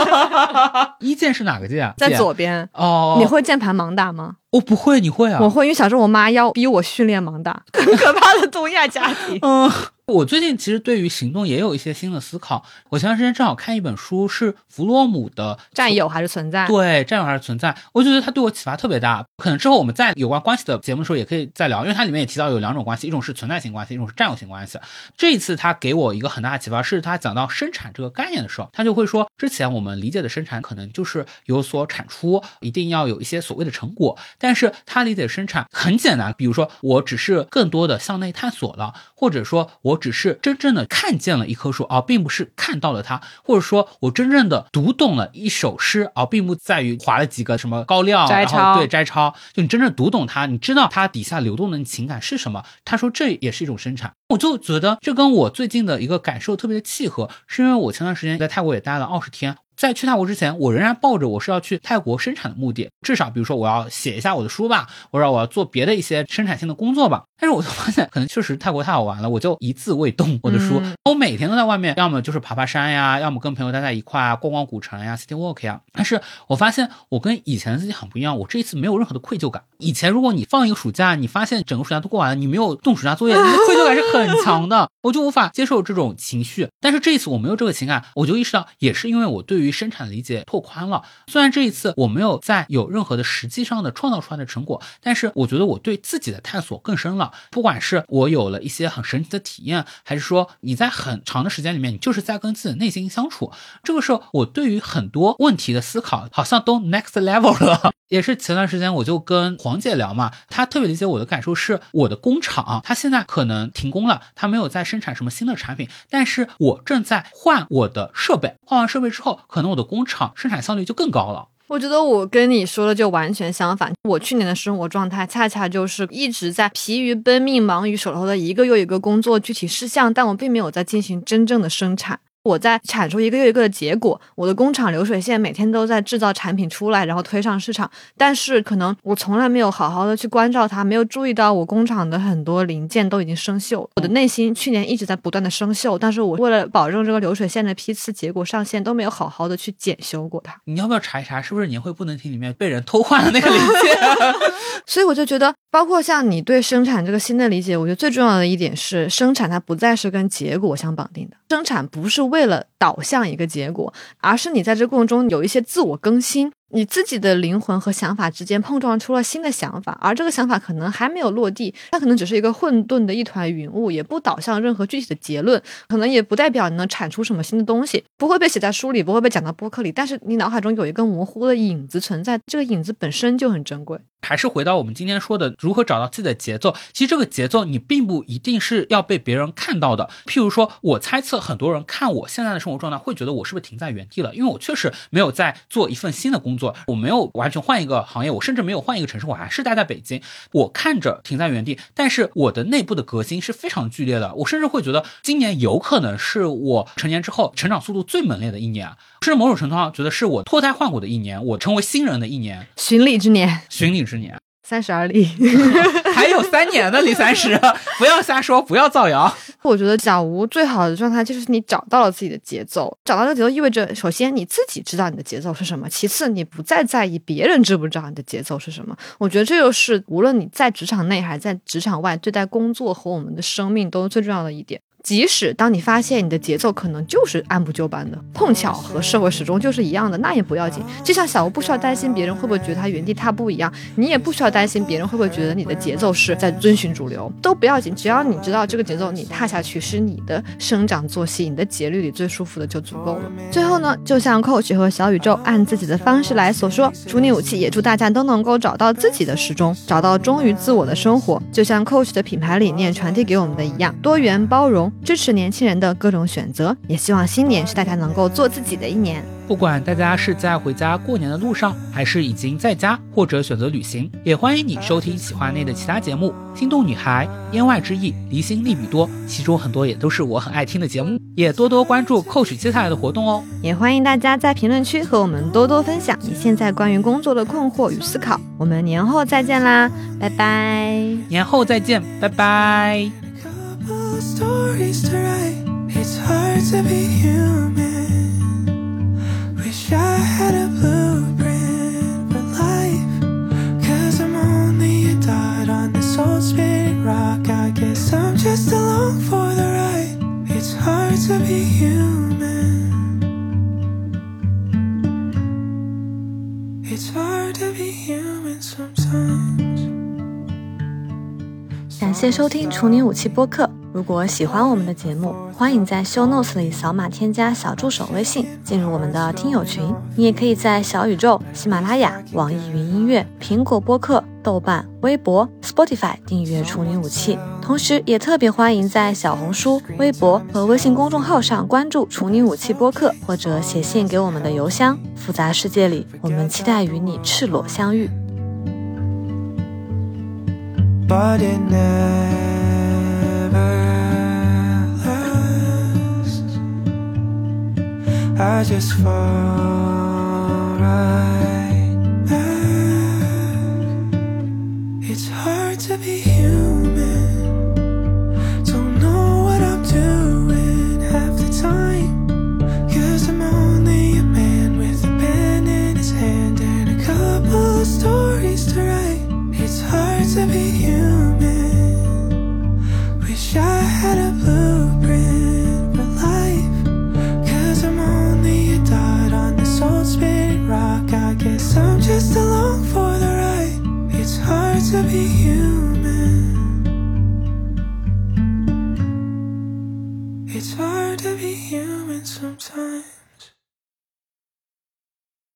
Speaker 3: E键是哪个键啊？
Speaker 2: 在左边。你会键盘盲打吗？
Speaker 3: 我不会，你会啊？
Speaker 2: 我会，因为小时候我妈要逼我训练盲打，很可怕的东亚家庭。
Speaker 3: 我最近其实对于行动也有一些新的思考。我前段时间正好看一本书，是弗洛姆的《
Speaker 2: 占有还是存在》。
Speaker 3: 对，占有还是存在，我觉得它对我启发特别大。可能之后我们在有关关系的节目的时候也可以再聊，因为它里面也提到有2种关系，一种是存在型关系，一种是占有型关系。这一次他给我一个很大的启发，是他讲到生产这个概念的时候，他就会说，之前我们理解的生产可能就是有所产出，一定要有一些所谓的成果，但是他理解的生产很简单，比如说我只是更多的向内探索了，或者说我只是真正的看见了一棵树，并不是看到了它，或者说我真正的读懂了一首诗，并不在于划了几个什么高亮
Speaker 2: 摘抄，
Speaker 3: 然后对摘抄，就你真正读懂它，你知道它底下流动的情感是什么。他说这也是一种生产。我就觉得这跟我最近的一个感受特别的契合，是因为我前段时间在泰国也待了20天。在去泰国之前，我仍然抱着我是要去泰国生产的目的，至少比如说我要写一下我的书吧，或者我要做别的一些生产性的工作吧。但是我就发现可能确实泰国太好玩了，我就一字未动我的书。我每天都在外面，要么就是爬爬山呀，要么跟朋友待在一块啊，逛逛古城呀， city walk 呀。但是我发现我跟以前的自己很不一样，我这一次没有任何的愧疚感。以前如果你放一个暑假，你发现整个暑假都过完了，你没有动暑假作业，你的愧疚感是很强的，我就无法接受这种情绪。但是这一次我没有这个情感，我就意识到也是因为我对于生产理解拓宽了。虽然这一次我没有再有任何的实际上的创造出来的成果，但是我觉得我对自己的探索更深了。不管是我有了一些很神奇的体验，还是说你在很长的时间里面你就是在跟自己的内心相处，这个时候我对于很多问题的思考好像都 next level 了。也是前段时间我就跟黄姐聊嘛，她特别理解我的感受，是我的工厂她现在可能停工了，她没有在生产什么新的产品，但是我正在换我的设备，换完设备之后可能我的工厂生产效率就更高了。
Speaker 2: 我觉得我跟你说的就完全相反，我去年的生活状态恰恰就是一直在疲于奔命，忙于手头的一个又一个工作具体事项，但我并没有在进行真正的生产。我在产出一个又一个的结果，我的工厂流水线每天都在制造产品出来，然后推上市场，但是可能我从来没有好好的去关照它，没有注意到我工厂的很多零件都已经生锈。我的内心去年一直在不断的生锈，但是我为了保证这个流水线的批次结果上线，都没有好好的去检修过它。
Speaker 3: 你要不要查一查是不是年会不能停里面被人偷换了那个零件？
Speaker 2: 所以我就觉得包括像你对生产这个新的理解，我觉得最重要的一点是生产它不再是跟结果相绑定的，生产不是为了导向一个结果，而是你在这过程中有一些自我更新，你自己的灵魂和想法之间碰撞出了新的想法，而这个想法可能还没有落地，它可能只是一个混沌的一团云雾，也不导向任何具体的结论，可能也不代表你能产出什么新的东西，不会被写在书里，不会被讲到播客里，但是你脑海中有一个模糊的影子存在，这个影子本身就很珍贵。
Speaker 3: 还是回到我们今天说的如何找到自己的节奏，其实这个节奏你并不一定是要被别人看到的。譬如说我猜测很多人看我现在的生活状态会觉得我是不是停在原地了，因为我确实没有在做一份新的工作，我没有完全换一个行业，我甚至没有换一个城市，我还是待在北京，我看着停在原地，但是我的内部的革新是非常剧烈的。我甚至会觉得今年有可能是我成年之后成长速度最猛烈的一年，甚至某种程度上觉得是我脱胎换骨的一年，我成为新人的一年，
Speaker 2: 巡礼之年，30而立
Speaker 3: 还有3年呢，离30，不要瞎说，不要造谣。
Speaker 2: 我觉得小吴最好的状态就是你找到了自己的节奏，找到这个节奏意味着首先你自己知道你的节奏是什么，其次你不再在意别人知不知道你的节奏是什么。我觉得这就是无论你在职场内还是在职场外对待工作和我们的生命都最重要的一点。即使当你发现你的节奏可能就是按部就班的，碰巧和社会始终就是一样的，那也不要紧。就像小吴不需要担心别人会不会觉得他原地踏步一样，你也不需要担心别人会不会觉得你的节奏是在遵循主流，都不要紧。只要你知道这个节奏你踏下去是你的生长作息，你的节律里最舒服的就足够了。最后呢，就像 Coach 和小宇宙按自己的方式来所说，祝你武器，也祝大家都能够找到自己的时钟，找到忠于自我的生活。就像 Coach 的品牌理念传递给我们的一样，多元包容，支持年轻人的各种选择，也希望新年是大家能够做自己的一年。
Speaker 3: 不管大家是在回家过年的路上，还是已经在家，或者选择旅行，也欢迎你收听企划内的其他节目，心动女孩、言外之意、离心利比多，其中很多也都是我很爱听的节目，也多多关注 Coach 接下来的活动哦。
Speaker 2: 也欢迎大家在评论区和我们多多分享你现在关于工作的困惑与思考。我们年后再见啦，拜拜。
Speaker 3: 年后再见，拜拜。
Speaker 4: Stories to write, it's hard to be human. Wish I had a blueprint for life, 'cause I'm only a dot on this old spit rock. I guess I'm just along for the ride. It's hard to be human. It's hard to be human sometimes.
Speaker 2: 感谢收听处女武器播客。如果喜欢我们的节目，欢迎在 show notes 里扫码添加小助手微信，进入我们的听友群。你也可以在小宇宙、喜马拉雅、网易云音乐、苹果播客、豆瓣、微博、Spotify 订阅处女武器。同时也特别欢迎在小红书、微博和微信公众号上关注处女武器播客，或者写信给我们的邮箱。复杂世界里，我们期待与你赤裸相遇。
Speaker 4: But it never lasts. I just fall right back. It's hard to be human. Don't know what I'm doing half the time, 'cause I'm only a man with a pen in his hand and a couple of stories to write. It's hard to be human. Wish I had to be human.